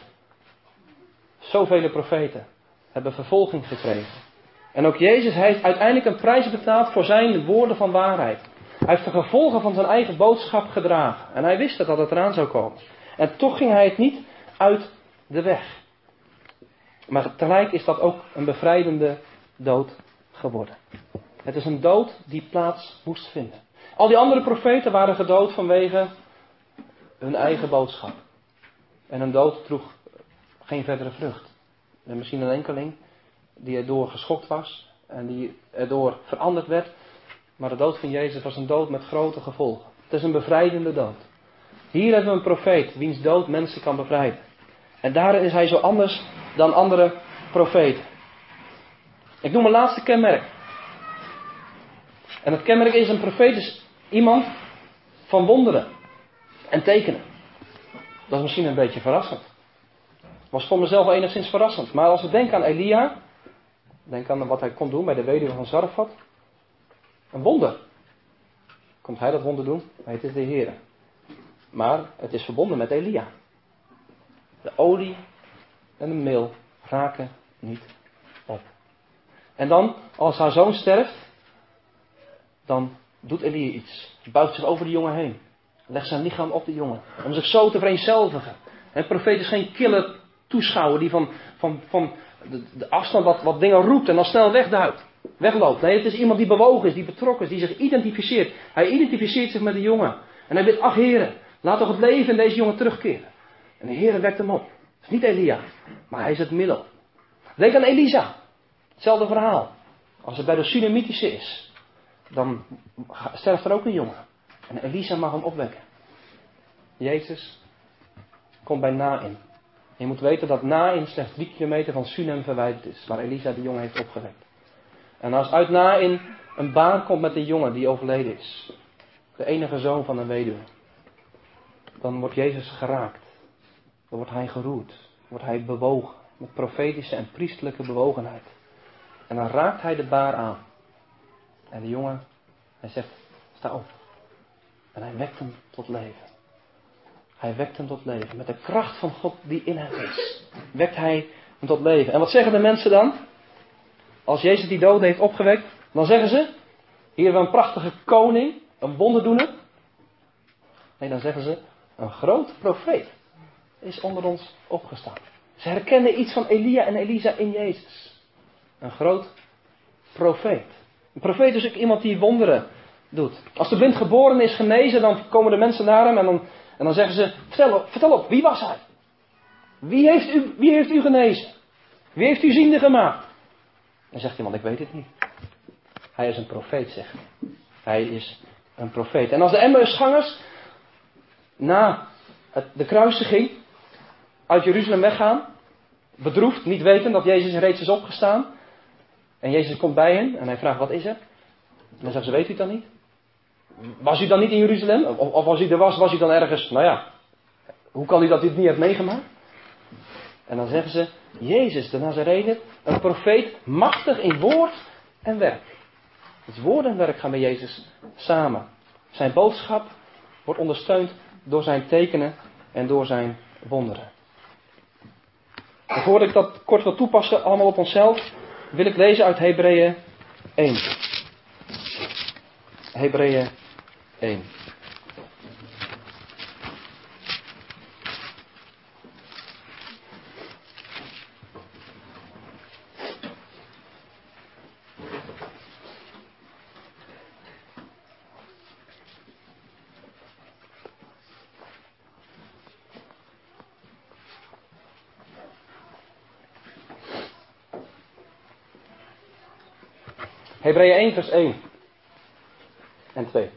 Zoveel profeten hebben vervolging gekregen. En ook Jezus heeft uiteindelijk een prijs betaald voor zijn woorden van waarheid. Hij heeft de gevolgen van zijn eigen boodschap gedragen. En hij wist dat het eraan zou komen. En toch ging hij het niet uit de weg. Maar tegelijk is dat ook een bevrijdende dood geworden. Het is een dood die plaats moest vinden. Al die andere profeten waren gedood vanwege hun eigen boodschap. En hun dood droeg geen verdere vrucht. En misschien een enkeling die erdoor geschokt was en die erdoor veranderd werd. Maar de dood van Jezus was een dood met grote gevolgen. Het is een bevrijdende dood. Hier hebben we een profeet wiens dood mensen kan bevrijden. En daarin is hij zo anders dan andere profeten. Ik noem een laatste kenmerk. En het kenmerk is: een profeet is iemand van wonderen en tekenen. Dat is misschien een beetje verrassend. Was voor mezelf wel enigszins verrassend. Maar als we denken aan Elia, denk aan wat hij kon doen bij de weduwe van Zarefat. Een wonder. Komt hij dat wonder doen? Nee, het is de Heer. Maar het is verbonden met Elia. De olie en de meel raken niet op. En dan, als haar zoon sterft, dan doet Elia iets. Hij buigt zich over de jongen heen. Legt zijn lichaam op de jongen. Om zich zo te vereenzelvigen. En de profeet is geen kille toeschouwer die van de afstand wat dingen roept en dan snel wegloopt. Nee, het is iemand die bewogen is, die betrokken is, die zich identificeert. Hij identificeert zich met de jongen. En hij bidt: ach Heere, laat toch het leven in deze jongen terugkeren. En de Heere wekt hem op. Het is niet Elia, maar hij is het middel. Denk aan Elisa. Hetzelfde verhaal. Als het bij de Sunamitische is, dan sterft er ook een jongen. En Elisa mag hem opwekken. Jezus komt bij Nain. Je moet weten dat Nain slechts 3 kilometer van Sunem verwijderd is, waar Elisa de jongen heeft opgewekt. En als uit Nain een baan komt met de jongen die overleden is, de enige zoon van een weduwe, dan wordt Jezus geraakt. Dan wordt hij geroerd. Wordt hij bewogen. Met profetische en priestelijke bewogenheid. En dan raakt hij de baar aan. En de jongen, hij zegt: sta op. En hij wekt hem tot leven. Hij wekt hem tot leven. Met de kracht van God die in hem is. Wekt hij hem tot leven. En wat zeggen de mensen dan? Als Jezus die doden heeft opgewekt. Dan zeggen ze: hier hebben we een prachtige koning. Een wonderdoener. Nee, dan zeggen ze: een groot profeet is onder ons opgestaan. Ze herkennen iets van Elia en Elisa in Jezus. Een groot profeet. Een profeet is ook iemand die wonderen doet. Als de blind geboren is genezen, dan komen de mensen naar hem en dan zeggen ze: vertel op, wie was hij? Wie heeft u genezen? Wie heeft u ziende gemaakt? Dan zegt iemand: ik weet het niet. Hij is een profeet, zegt hij. Hij is een profeet. En als de Emmausgangers na de kruisiging uit Jeruzalem weggaan, bedroefd, niet weten dat Jezus reeds is opgestaan, en Jezus komt bij hen en hij vraagt: wat is er? En dan zeggen ze: weet u het dan niet? Was u dan niet in Jeruzalem? Of als u er was u dan ergens? Nou ja, hoe kan u dat u het niet hebt meegemaakt? En dan zeggen ze: Jezus de Nazarener, een profeet, machtig in woord en werk. Het woord en werk gaan bij Jezus samen. Zijn boodschap wordt ondersteund door zijn tekenen en door zijn wonderen. En voordat ik dat kort wil toepassen, allemaal op onszelf, wil ik lezen uit Hebreeën 1. Hebreeën 1. Hebreeën 1 vers 1 en 2.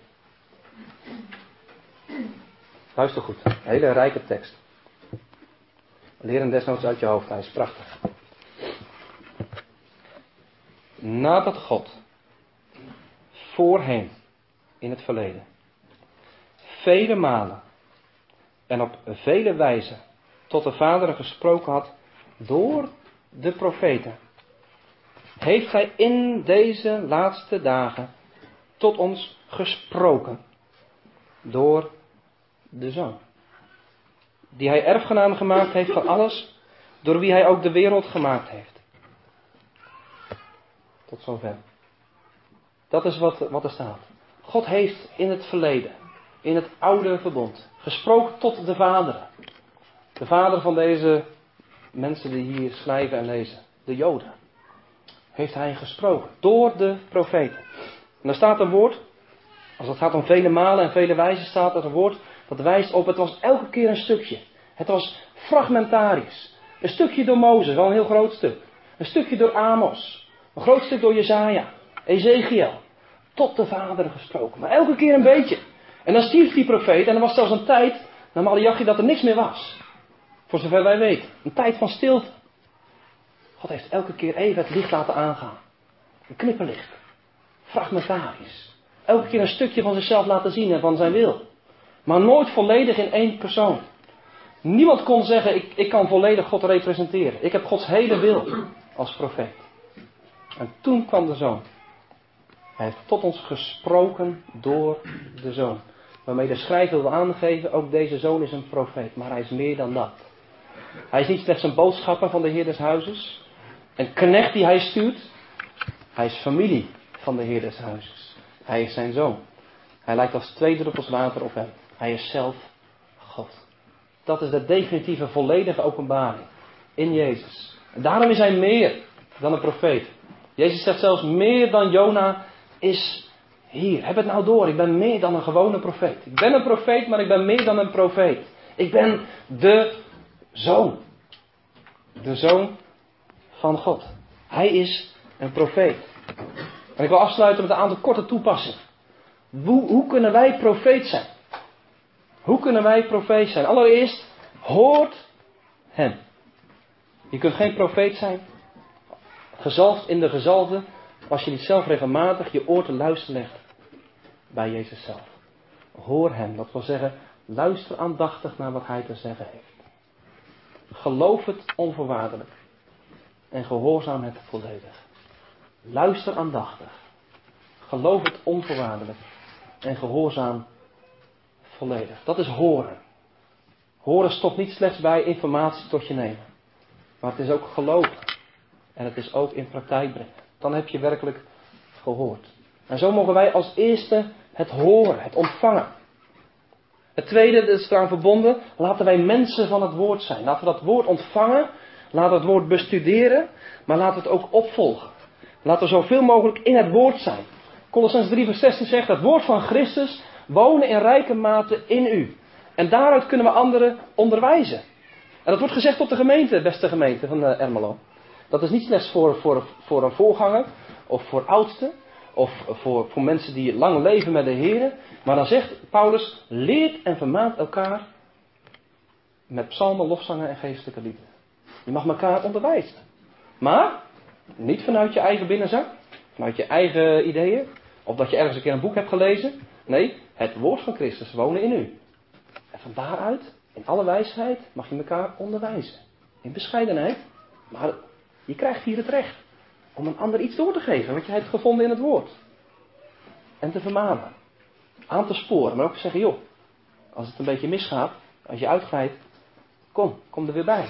Luister goed, een hele rijke tekst. Leer hem desnoods uit je hoofd, hij is prachtig. Nadat God voorheen in het verleden vele malen en op vele wijzen tot de vaderen gesproken had door de profeten, heeft hij in deze laatste dagen tot ons gesproken door de Zoon, die hij erfgenaam gemaakt heeft van alles, door wie hij ook de wereld gemaakt heeft. Tot zover. Dat is wat er staat. God heeft in het verleden, in het oude verbond, gesproken tot de vaderen. De vader van deze mensen die hier schrijven en lezen, de Joden, heeft hij gesproken door de profeten. En er staat een woord, als het gaat om vele malen en vele wijzen, staat er een woord dat wijst op, het was elke keer een stukje. Het was fragmentarisch. Een stukje door Mozes, wel een heel groot stuk. Een stukje door Amos. Een groot stuk door Jesaja. Ezekiel. Tot de vaderen gesproken. Maar elke keer een beetje. En dan stierf die profeet. En er was zelfs een tijd, naar Maleachi, dat er niks meer was. Voor zover wij weten. Een tijd van stilte. God heeft elke keer even het licht laten aangaan. Een knipperlicht. Fragmentarisch. Elke keer een stukje van zichzelf laten zien en van zijn wil. Maar nooit volledig in één persoon. Niemand kon zeggen, ik kan volledig God representeren. Ik heb Gods hele wil als profeet. En toen kwam de Zoon. Hij heeft tot ons gesproken door de Zoon. Waarmee de schrijver wil aangeven, ook deze Zoon is een profeet. Maar hij is meer dan dat. Hij is niet slechts een boodschapper van de Heer des Huizes. Een knecht die hij stuurt. Hij is familie van de Heer des Huizes. Hij is zijn Zoon. Hij lijkt als 2 druppels water op hem. Hij is zelf God. Dat is de definitieve volledige openbaring in Jezus. En daarom is hij meer dan een profeet. Jezus zegt zelfs meer dan Jona is hier. Heb het nou door. Ik ben meer dan een gewone profeet. Ik ben een profeet, maar ik ben meer dan een profeet. Ik ben de Zoon. De Zoon van God. Hij is een profeet. En ik wil afsluiten met een aantal korte toepassingen. Hoe kunnen wij profeet zijn? Hoe kunnen wij profeet zijn? Allereerst, hoort hem. Je kunt geen profeet zijn, gezalfd in de gezalfde, als je niet zelf regelmatig je oor te luisteren legt bij Jezus zelf. Hoor hem, dat wil zeggen, luister aandachtig naar wat hij te zeggen heeft. Geloof het onvoorwaardelijk en gehoorzaam het volledig. Luister aandachtig. Geloof het onvoorwaardelijk en gehoorzaam volledig. Dat is horen. Horen stopt niet slechts bij informatie tot je nemen. Maar het is ook geloven. En het is ook in praktijk brengen. Dan heb je werkelijk gehoord. En zo mogen wij als eerste het horen, het ontvangen. Het tweede, dat is eraan verbonden, laten wij mensen van het woord zijn. Laten we dat woord ontvangen. Laten we het woord bestuderen. Maar laten we het ook opvolgen. Laten we zoveel mogelijk in het woord zijn. Colossens 3 vers 16 zegt, het woord van Christus wonen in rijke mate in u. En daaruit kunnen we anderen onderwijzen. En dat wordt gezegd tot de gemeente, beste gemeente van Ermelo. Dat is niet slechts voor een voorganger, of voor oudsten, of voor mensen die lang leven met de Heer. Maar dan zegt Paulus, leert en vermaant elkaar met psalmen, lofzangen en geestelijke liederen. Je mag elkaar onderwijzen. Maar, niet vanuit je eigen binnenzak, vanuit je eigen ideeën, of dat je ergens een keer een boek hebt gelezen. Nee, het woord van Christus wonen in u. En van daaruit, in alle wijsheid, mag je elkaar onderwijzen. In bescheidenheid, maar je krijgt hier het recht om een ander iets door te geven wat je hebt gevonden in het woord. En te vermanen. Aan te sporen, maar ook te zeggen, joh, als het een beetje misgaat, als je uitglijdt, kom er weer bij.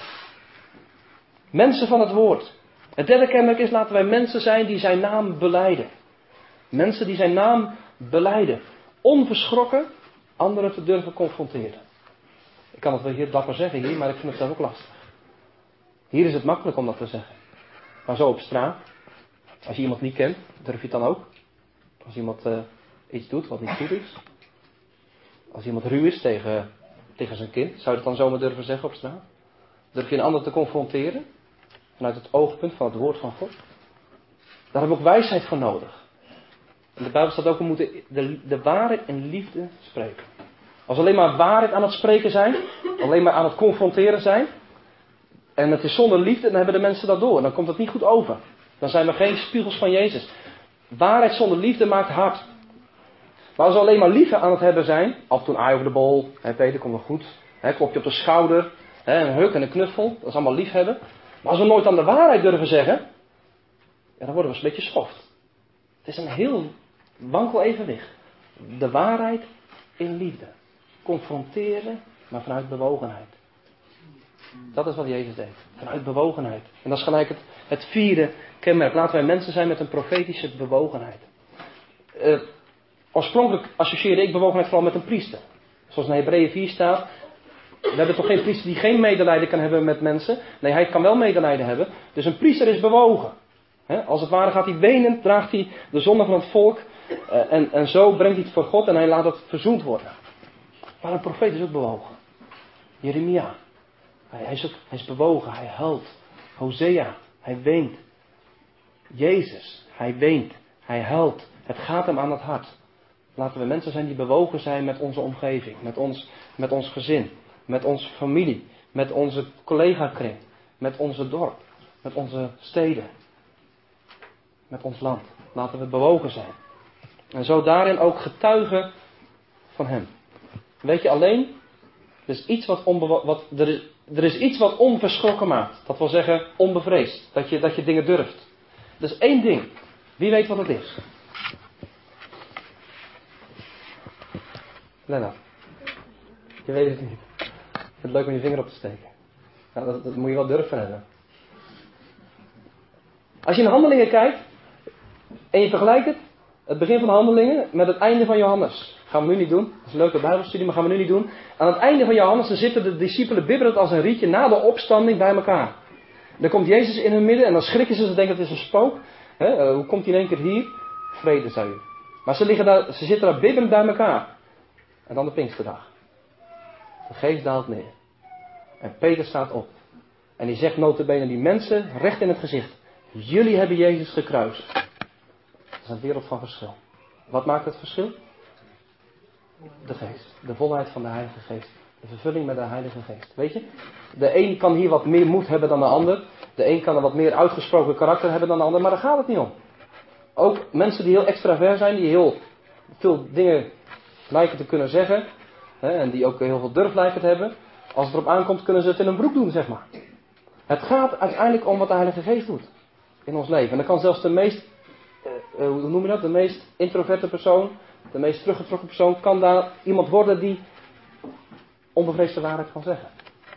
Mensen van het woord. Het derde kenmerk is, laten wij mensen zijn die zijn naam belijden. Mensen die zijn naam belijden. Onverschrokken anderen te durven confronteren. Ik kan het wel hier dapper zeggen hier, maar ik vind het zelf ook lastig. Hier is het makkelijk om dat te zeggen. Maar zo op straat, als je iemand niet kent, durf je het dan ook. Als iemand iets doet wat niet goed is. Als iemand ruw is tegen zijn kind, zou je het dan zomaar durven zeggen op straat? Durf je een ander te confronteren? Vanuit het oogpunt van het woord van God? Daar hebben we ook wijsheid voor nodig. In de Bijbel staat ook, we moeten de waarheid in liefde spreken. Als we alleen maar waarheid aan het spreken zijn, alleen maar aan het confronteren zijn, en het is zonder liefde, dan hebben de mensen dat door. Dan komt het niet goed over. Dan zijn we geen spiegels van Jezus. Waarheid zonder liefde maakt hard. Maar als we alleen maar liefde aan het hebben zijn, af en toe een aai over de bol, Peter, komt wel goed, klopje op de schouder, een huk en een knuffel, dat is allemaal lief hebben. Maar als we nooit aan de waarheid durven zeggen, ja, dan worden we een beetje schoft. Het is een heel wankel evenwicht. De waarheid in liefde. Confronteren, maar vanuit bewogenheid. Dat is wat Jezus deed. Vanuit bewogenheid. En dat is gelijk het vierde kenmerk. Laten wij mensen zijn met een profetische bewogenheid. Oorspronkelijk associeerde ik bewogenheid vooral met een priester. Zoals in Hebreeën 4 staat. We hebben toch geen priester die geen medelijden kan hebben met mensen. Nee, hij kan wel medelijden hebben. Dus een priester is bewogen. Als het ware gaat hij wenend, draagt hij de zonde van het volk. En zo brengt hij het voor God en hij laat het verzoend worden. Maar een profeet is ook bewogen. Jeremia. Hij is bewogen, hij huilt. Hosea, hij weent. Jezus, hij weent, hij huilt. Het gaat hem aan het hart. Laten we mensen zijn die bewogen zijn met onze omgeving, met ons gezin, met onze familie, met onze collega-kring, met onze dorp, met onze steden, met ons land. Laten we bewogen zijn. En zo daarin ook getuigen van hem. Weet je alleen, er is iets wat onverschrokken maakt. Dat wil zeggen onbevreesd. Dat je dingen durft. Dat is één ding. Wie weet wat het is? Lennart. Je weet het niet. Ik vind het leuk om je vinger op te steken. Nou, dat moet je wel durven hebben. Als je in Handelingen kijkt. En je vergelijkt het begin van de Handelingen met het einde van Johannes. Gaan we nu niet doen. Dat is een leuke bijbelstudie, maar gaan we nu niet doen. Aan het einde van Johannes dan zitten de discipelen bibberend als een rietje na de opstanding bij elkaar. Dan komt Jezus in hun midden en dan schrikken ze denken het is een spook. Hoe komt hij in één keer hier? Vrede, zei u. Maar ze zitten daar bibberend bij elkaar. En dan de Pinksterdag. De geest daalt neer. En Peter staat op. En die zegt nota bene die mensen recht in het gezicht. Jullie hebben Jezus gekruisigd. Dat is een wereld van verschil. Wat maakt het verschil? De geest. De volheid van de Heilige Geest. De vervulling met de Heilige Geest. Weet je? De een kan hier wat meer moed hebben dan de ander. De een kan een wat meer uitgesproken karakter hebben dan de ander. Maar daar gaat het niet om. Ook mensen die heel extravert zijn. Die heel veel dingen lijken te kunnen zeggen. En die ook heel veel durf lijken te hebben. Als het erop aankomt kunnen ze het in een broek doen, zeg maar. Het gaat uiteindelijk om wat de Heilige Geest doet. In ons leven. En dan kan zelfs de meest, hoe noem je dat? De meest introverte persoon. De meest teruggetrokken persoon. Kan daar iemand worden die onbevreesd de waarheid kan zeggen.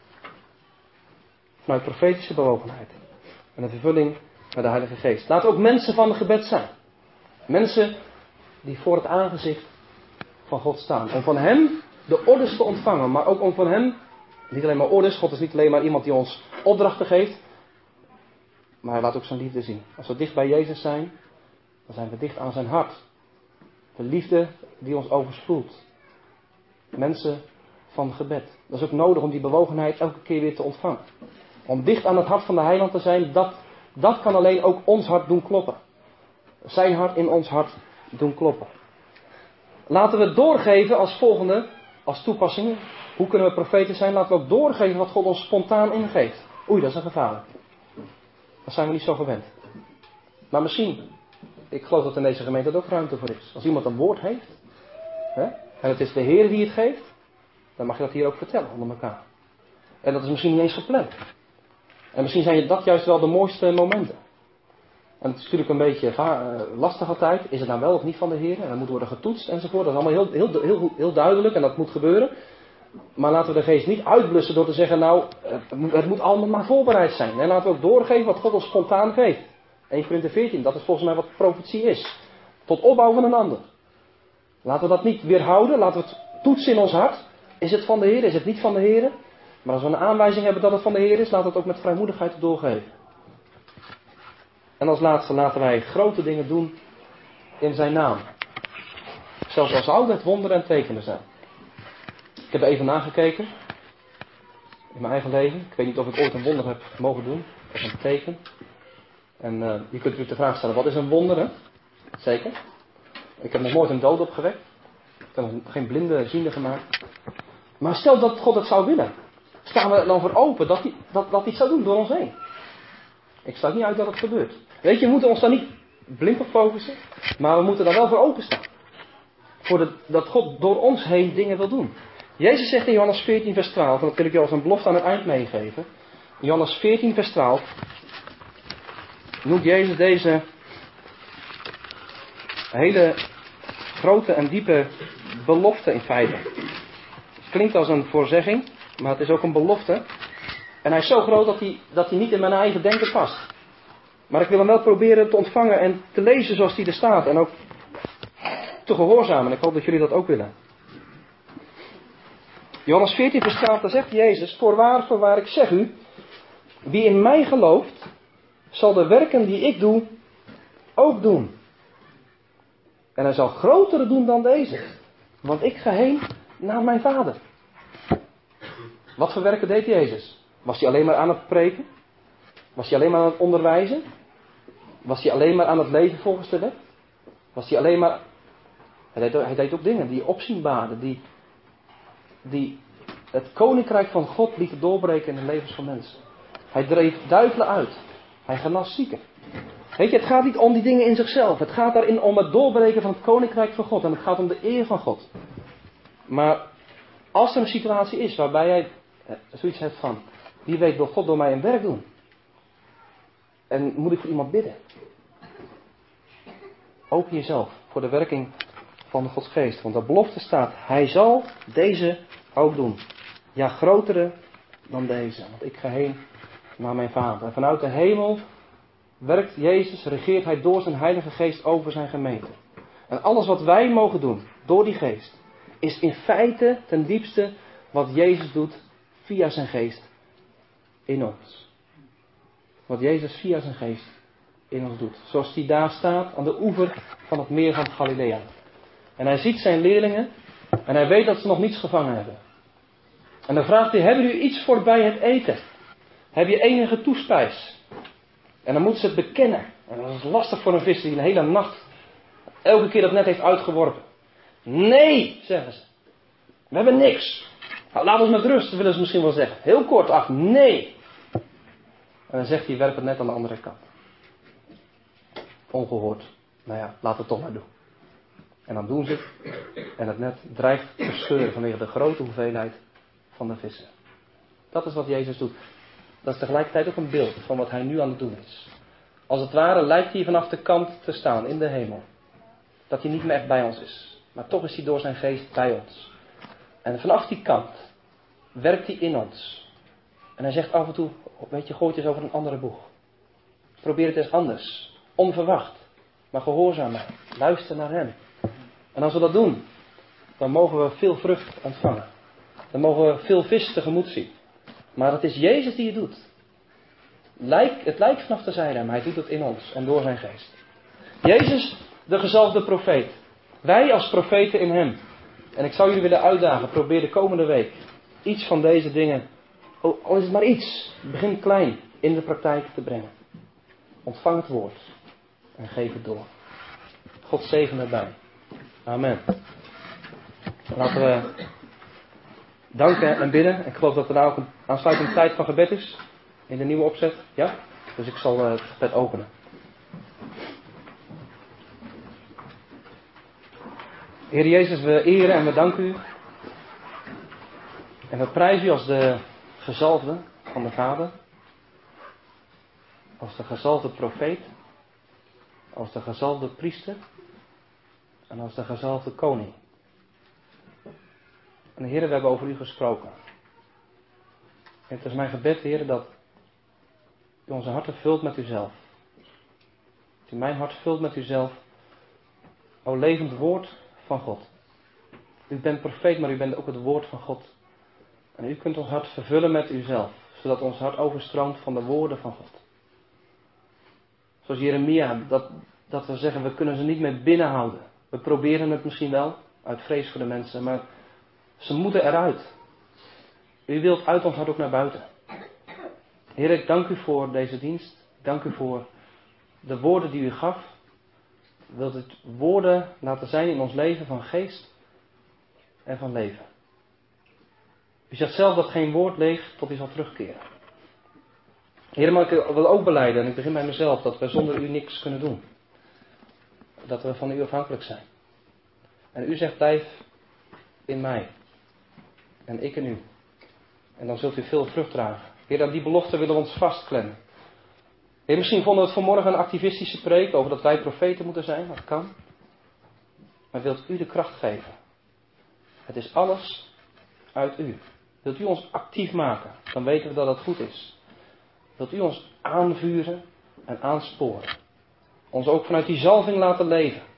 Vanuit profetische bewogenheid. En de vervulling met de Heilige Geest. Laten we ook mensen van gebed zijn. Mensen die voor het aangezicht van God staan. Om van hem de orders te ontvangen. Maar ook om van hem, niet alleen maar orders. God is niet alleen maar iemand die ons opdrachten geeft. Maar hij laat ook zijn liefde zien. Als we dicht bij Jezus zijn, dan zijn we dicht aan zijn hart. De liefde die ons overspoelt. Mensen van gebed. Dat is ook nodig om die bewogenheid elke keer weer te ontvangen. Om dicht aan het hart van de Heiland te zijn, dat kan alleen ook ons hart doen kloppen. Zijn hart in ons hart doen kloppen. Laten we het doorgeven als volgende, als toepassing. Hoe kunnen we profeten zijn? Laten we ook doorgeven wat God ons spontaan ingeeft. Oei, dat is een gevaar. Dat zijn we niet zo gewend. Maar misschien, ik geloof dat in deze gemeente er ook ruimte voor is. Als iemand een woord heeft, en het is de Heer die het geeft, dan mag je dat hier ook vertellen onder elkaar. En dat is misschien niet eens gepland. En misschien zijn dat juist wel de mooiste momenten. En het is natuurlijk een beetje lastig altijd. Is het nou wel of niet van de Heer? En dan moet worden getoetst enzovoort. Dat is allemaal heel duidelijk en dat moet gebeuren. Maar laten we de geest niet uitblussen door te zeggen, nou, het moet allemaal maar voorbereid zijn. En laten we ook doorgeven wat God ons spontaan geeft. 1 Korinthe 14, dat is volgens mij wat profetie is. Tot opbouw van een ander. Laten we dat niet weerhouden. Laten we het toetsen in ons hart. Is het van de Heer? Is het niet van de Heer? Maar als we een aanwijzing hebben dat het van de Heer is, laten we het ook met vrijmoedigheid doorgeven. En als laatste laten wij grote dingen doen in zijn naam. Zelfs al zou het wonderen en tekenen zijn. Ik heb even nagekeken. In mijn eigen leven. Ik weet niet of ik ooit een wonder heb mogen doen. Of een teken. En je kunt natuurlijk de vraag stellen. Wat is een wonder? Hè? Zeker. Ik heb nog nooit een dood opgewekt. Ik heb nog geen blinde ziende gemaakt. Maar stel dat God het zou willen. Staan we er dan voor open dat hij het zou doen door ons heen. Ik sluit niet uit dat het gebeurt. Weet je, we moeten ons daar niet blind op focussen. Maar we moeten daar wel voor openstaan. Dat God door ons heen dingen wil doen. Jezus zegt in Johannes 14 vers 12. En dat wil ik je als een belofte aan het eind meegeven. In Johannes 14 vers 12. Noemt Jezus deze hele grote en diepe belofte in feite. Het klinkt als een voorzegging. Maar het is ook een belofte. En hij is zo groot dat hij niet in mijn eigen denken past. Maar ik wil hem wel proberen te ontvangen en te lezen zoals hij er staat. En ook te gehoorzamen. En ik hoop dat jullie dat ook willen. Johannes 14 vers 12, daar zegt Jezus: voorwaar, ik zeg u, wie in mij gelooft, zal de werken die ik doe, ook doen. En hij zal grotere doen dan deze. Want ik ga heen naar mijn Vader. Wat voor werken deed Jezus? Was hij alleen maar aan het preken? Was hij alleen maar aan het onderwijzen? Was hij alleen maar aan het leven volgens de wet? Was hij alleen maar... Hij deed ook dingen die opzien baarden. Die het koninkrijk van God lieten doorbreken in de levens van mensen. Hij dreef duivelen uit. Hij genas zieken. Weet je, het gaat niet om die dingen in zichzelf. Het gaat daarin om het doorbreken van het koninkrijk van God. En het gaat om de eer van God. Maar als er een situatie is waarbij jij zoiets hebt van... Wie weet wil God door mij een werk doen? En moet ik voor iemand bidden? Open jezelf voor de werking van de Gods geest. Want de belofte staat, hij zal deze ook doen. Ja, grotere dan deze. Want ik ga heen naar mijn Vader. En vanuit de hemel werkt Jezus, regeert hij door zijn Heilige Geest over zijn gemeente. En alles wat wij mogen doen, door die geest, is in feite ten diepste wat Jezus doet via zijn geest in ons. Wat Jezus via zijn geest in ons doet. Zoals hij daar staat aan de oever van het meer van Galilea. En hij ziet zijn leerlingen en hij weet dat ze nog niets gevangen hebben. En dan vraagt hij, hebben jullie iets voor bij het eten? Heb je enige toespijs? En dan moeten ze het bekennen. En dat is lastig voor een visser die een hele nacht elke keer dat net heeft uitgeworpen. Nee, zeggen ze. We hebben niks. Nou, laat ons met rust, willen ze misschien wel zeggen. Heel kort af, nee. En dan zegt hij, werp het net aan de andere kant. Ongehoord. Nou ja, laat het toch maar doen. En dan doen ze het. En het net dreigt te scheuren vanwege de grote hoeveelheid van de vissen. Dat is wat Jezus doet. Dat is tegelijkertijd ook een beeld van wat hij nu aan het doen is. Als het ware lijkt hij vanaf de kant te staan in de hemel. Dat hij niet meer echt bij ons is. Maar toch is hij door zijn geest bij ons. En vanaf die kant werkt hij in ons. En hij zegt af en toe, weet je, gooi het eens over een andere boeg. Probeer het eens anders. Onverwacht. Maar gehoorzaam mij. Luister naar hem. En als we dat doen, dan mogen we veel vrucht ontvangen. Dan mogen we veel vis tegemoet zien. Maar het is Jezus die het doet. Het lijkt vanaf de zijde, maar hij doet het in ons en door zijn geest. Jezus, de gezalfde profeet. Wij als profeten in hem. En ik zou jullie willen uitdagen, probeer de komende week iets van deze dingen, al is het maar iets, begin klein, in de praktijk te brengen. Ontvang het woord en geef het door. God zegen erbij. Amen. Laten we danken en bidden. Ik geloof dat er nou ook een aansluitende tijd van gebed is. In de nieuwe opzet. Ja? Dus ik zal het gebed openen. Heer Jezus, we eren en we danken u. En we prijzen u als de gezalfde van de Vader. Als de gezalfde profeet. Als de gezalfde priester. En als de gezalfde koning. En Heer, we hebben over u gesproken. En het is mijn gebed, Heer, dat u onze harten vult met uzelf. Dat u mijn hart vult met uzelf. O levend woord van God. U bent profeet, maar u bent ook het woord van God. En u kunt ons hart vervullen met uzelf. Zodat ons hart overstroomt van de woorden van God. Zoals Jeremia, dat we zeggen, we kunnen ze niet meer binnenhouden. We proberen het misschien wel, uit vrees voor de mensen, maar ze moeten eruit. U wilt uit ons hart ook naar buiten. Heer, ik dank u voor deze dienst. Ik dank u voor de woorden die u gaf. U wilt het woorden laten zijn in ons leven van geest en van leven. U zegt zelf dat geen woord leeg tot u zal terugkeren. Heer, maar ik wil ook belijden, en ik begin bij mezelf, dat we zonder u niks kunnen doen. Dat we van u afhankelijk zijn. En u zegt, blijf in mij. En ik in u. En dan zult u veel vrucht dragen. Heer, aan die belofte willen we ons vastklemmen. Heer, misschien vonden we het vanmorgen een activistische preek over dat wij profeten moeten zijn. Dat kan. Maar wilt u de kracht geven? Het is alles uit u. Wilt u ons actief maken? Dan weten we dat het goed is. Wilt u ons aanvuren en aansporen? Ons ook vanuit die zalving laten leven.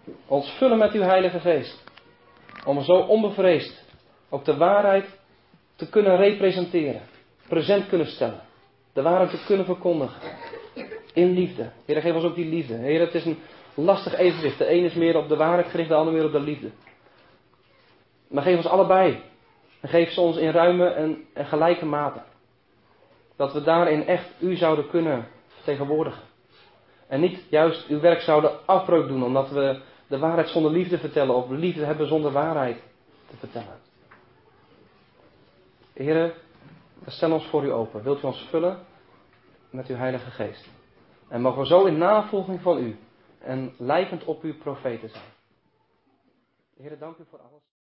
Ons vullen met uw Heilige Geest. Om zo onbevreesd ook de waarheid te kunnen representeren. Present kunnen stellen. De waarheid te kunnen verkondigen. In liefde. Heer, geef ons ook die liefde. Heer, het is een lastig evenwicht. De een is meer op de waarheid gericht, de ander meer op de liefde. Maar geef ons allebei. En geef ze ons in ruime en gelijke mate. Dat we daarin echt u zouden kunnen vertegenwoordigen. En niet juist uw werk zouden afbreuk doen, omdat we de waarheid zonder liefde vertellen, of liefde hebben zonder waarheid te vertellen. Heere, we stellen ons voor u open. Wilt u ons vullen met uw Heilige Geest. En mogen we zo in navolging van u en lijkend op uw profeten zijn. Heere, dank u voor alles.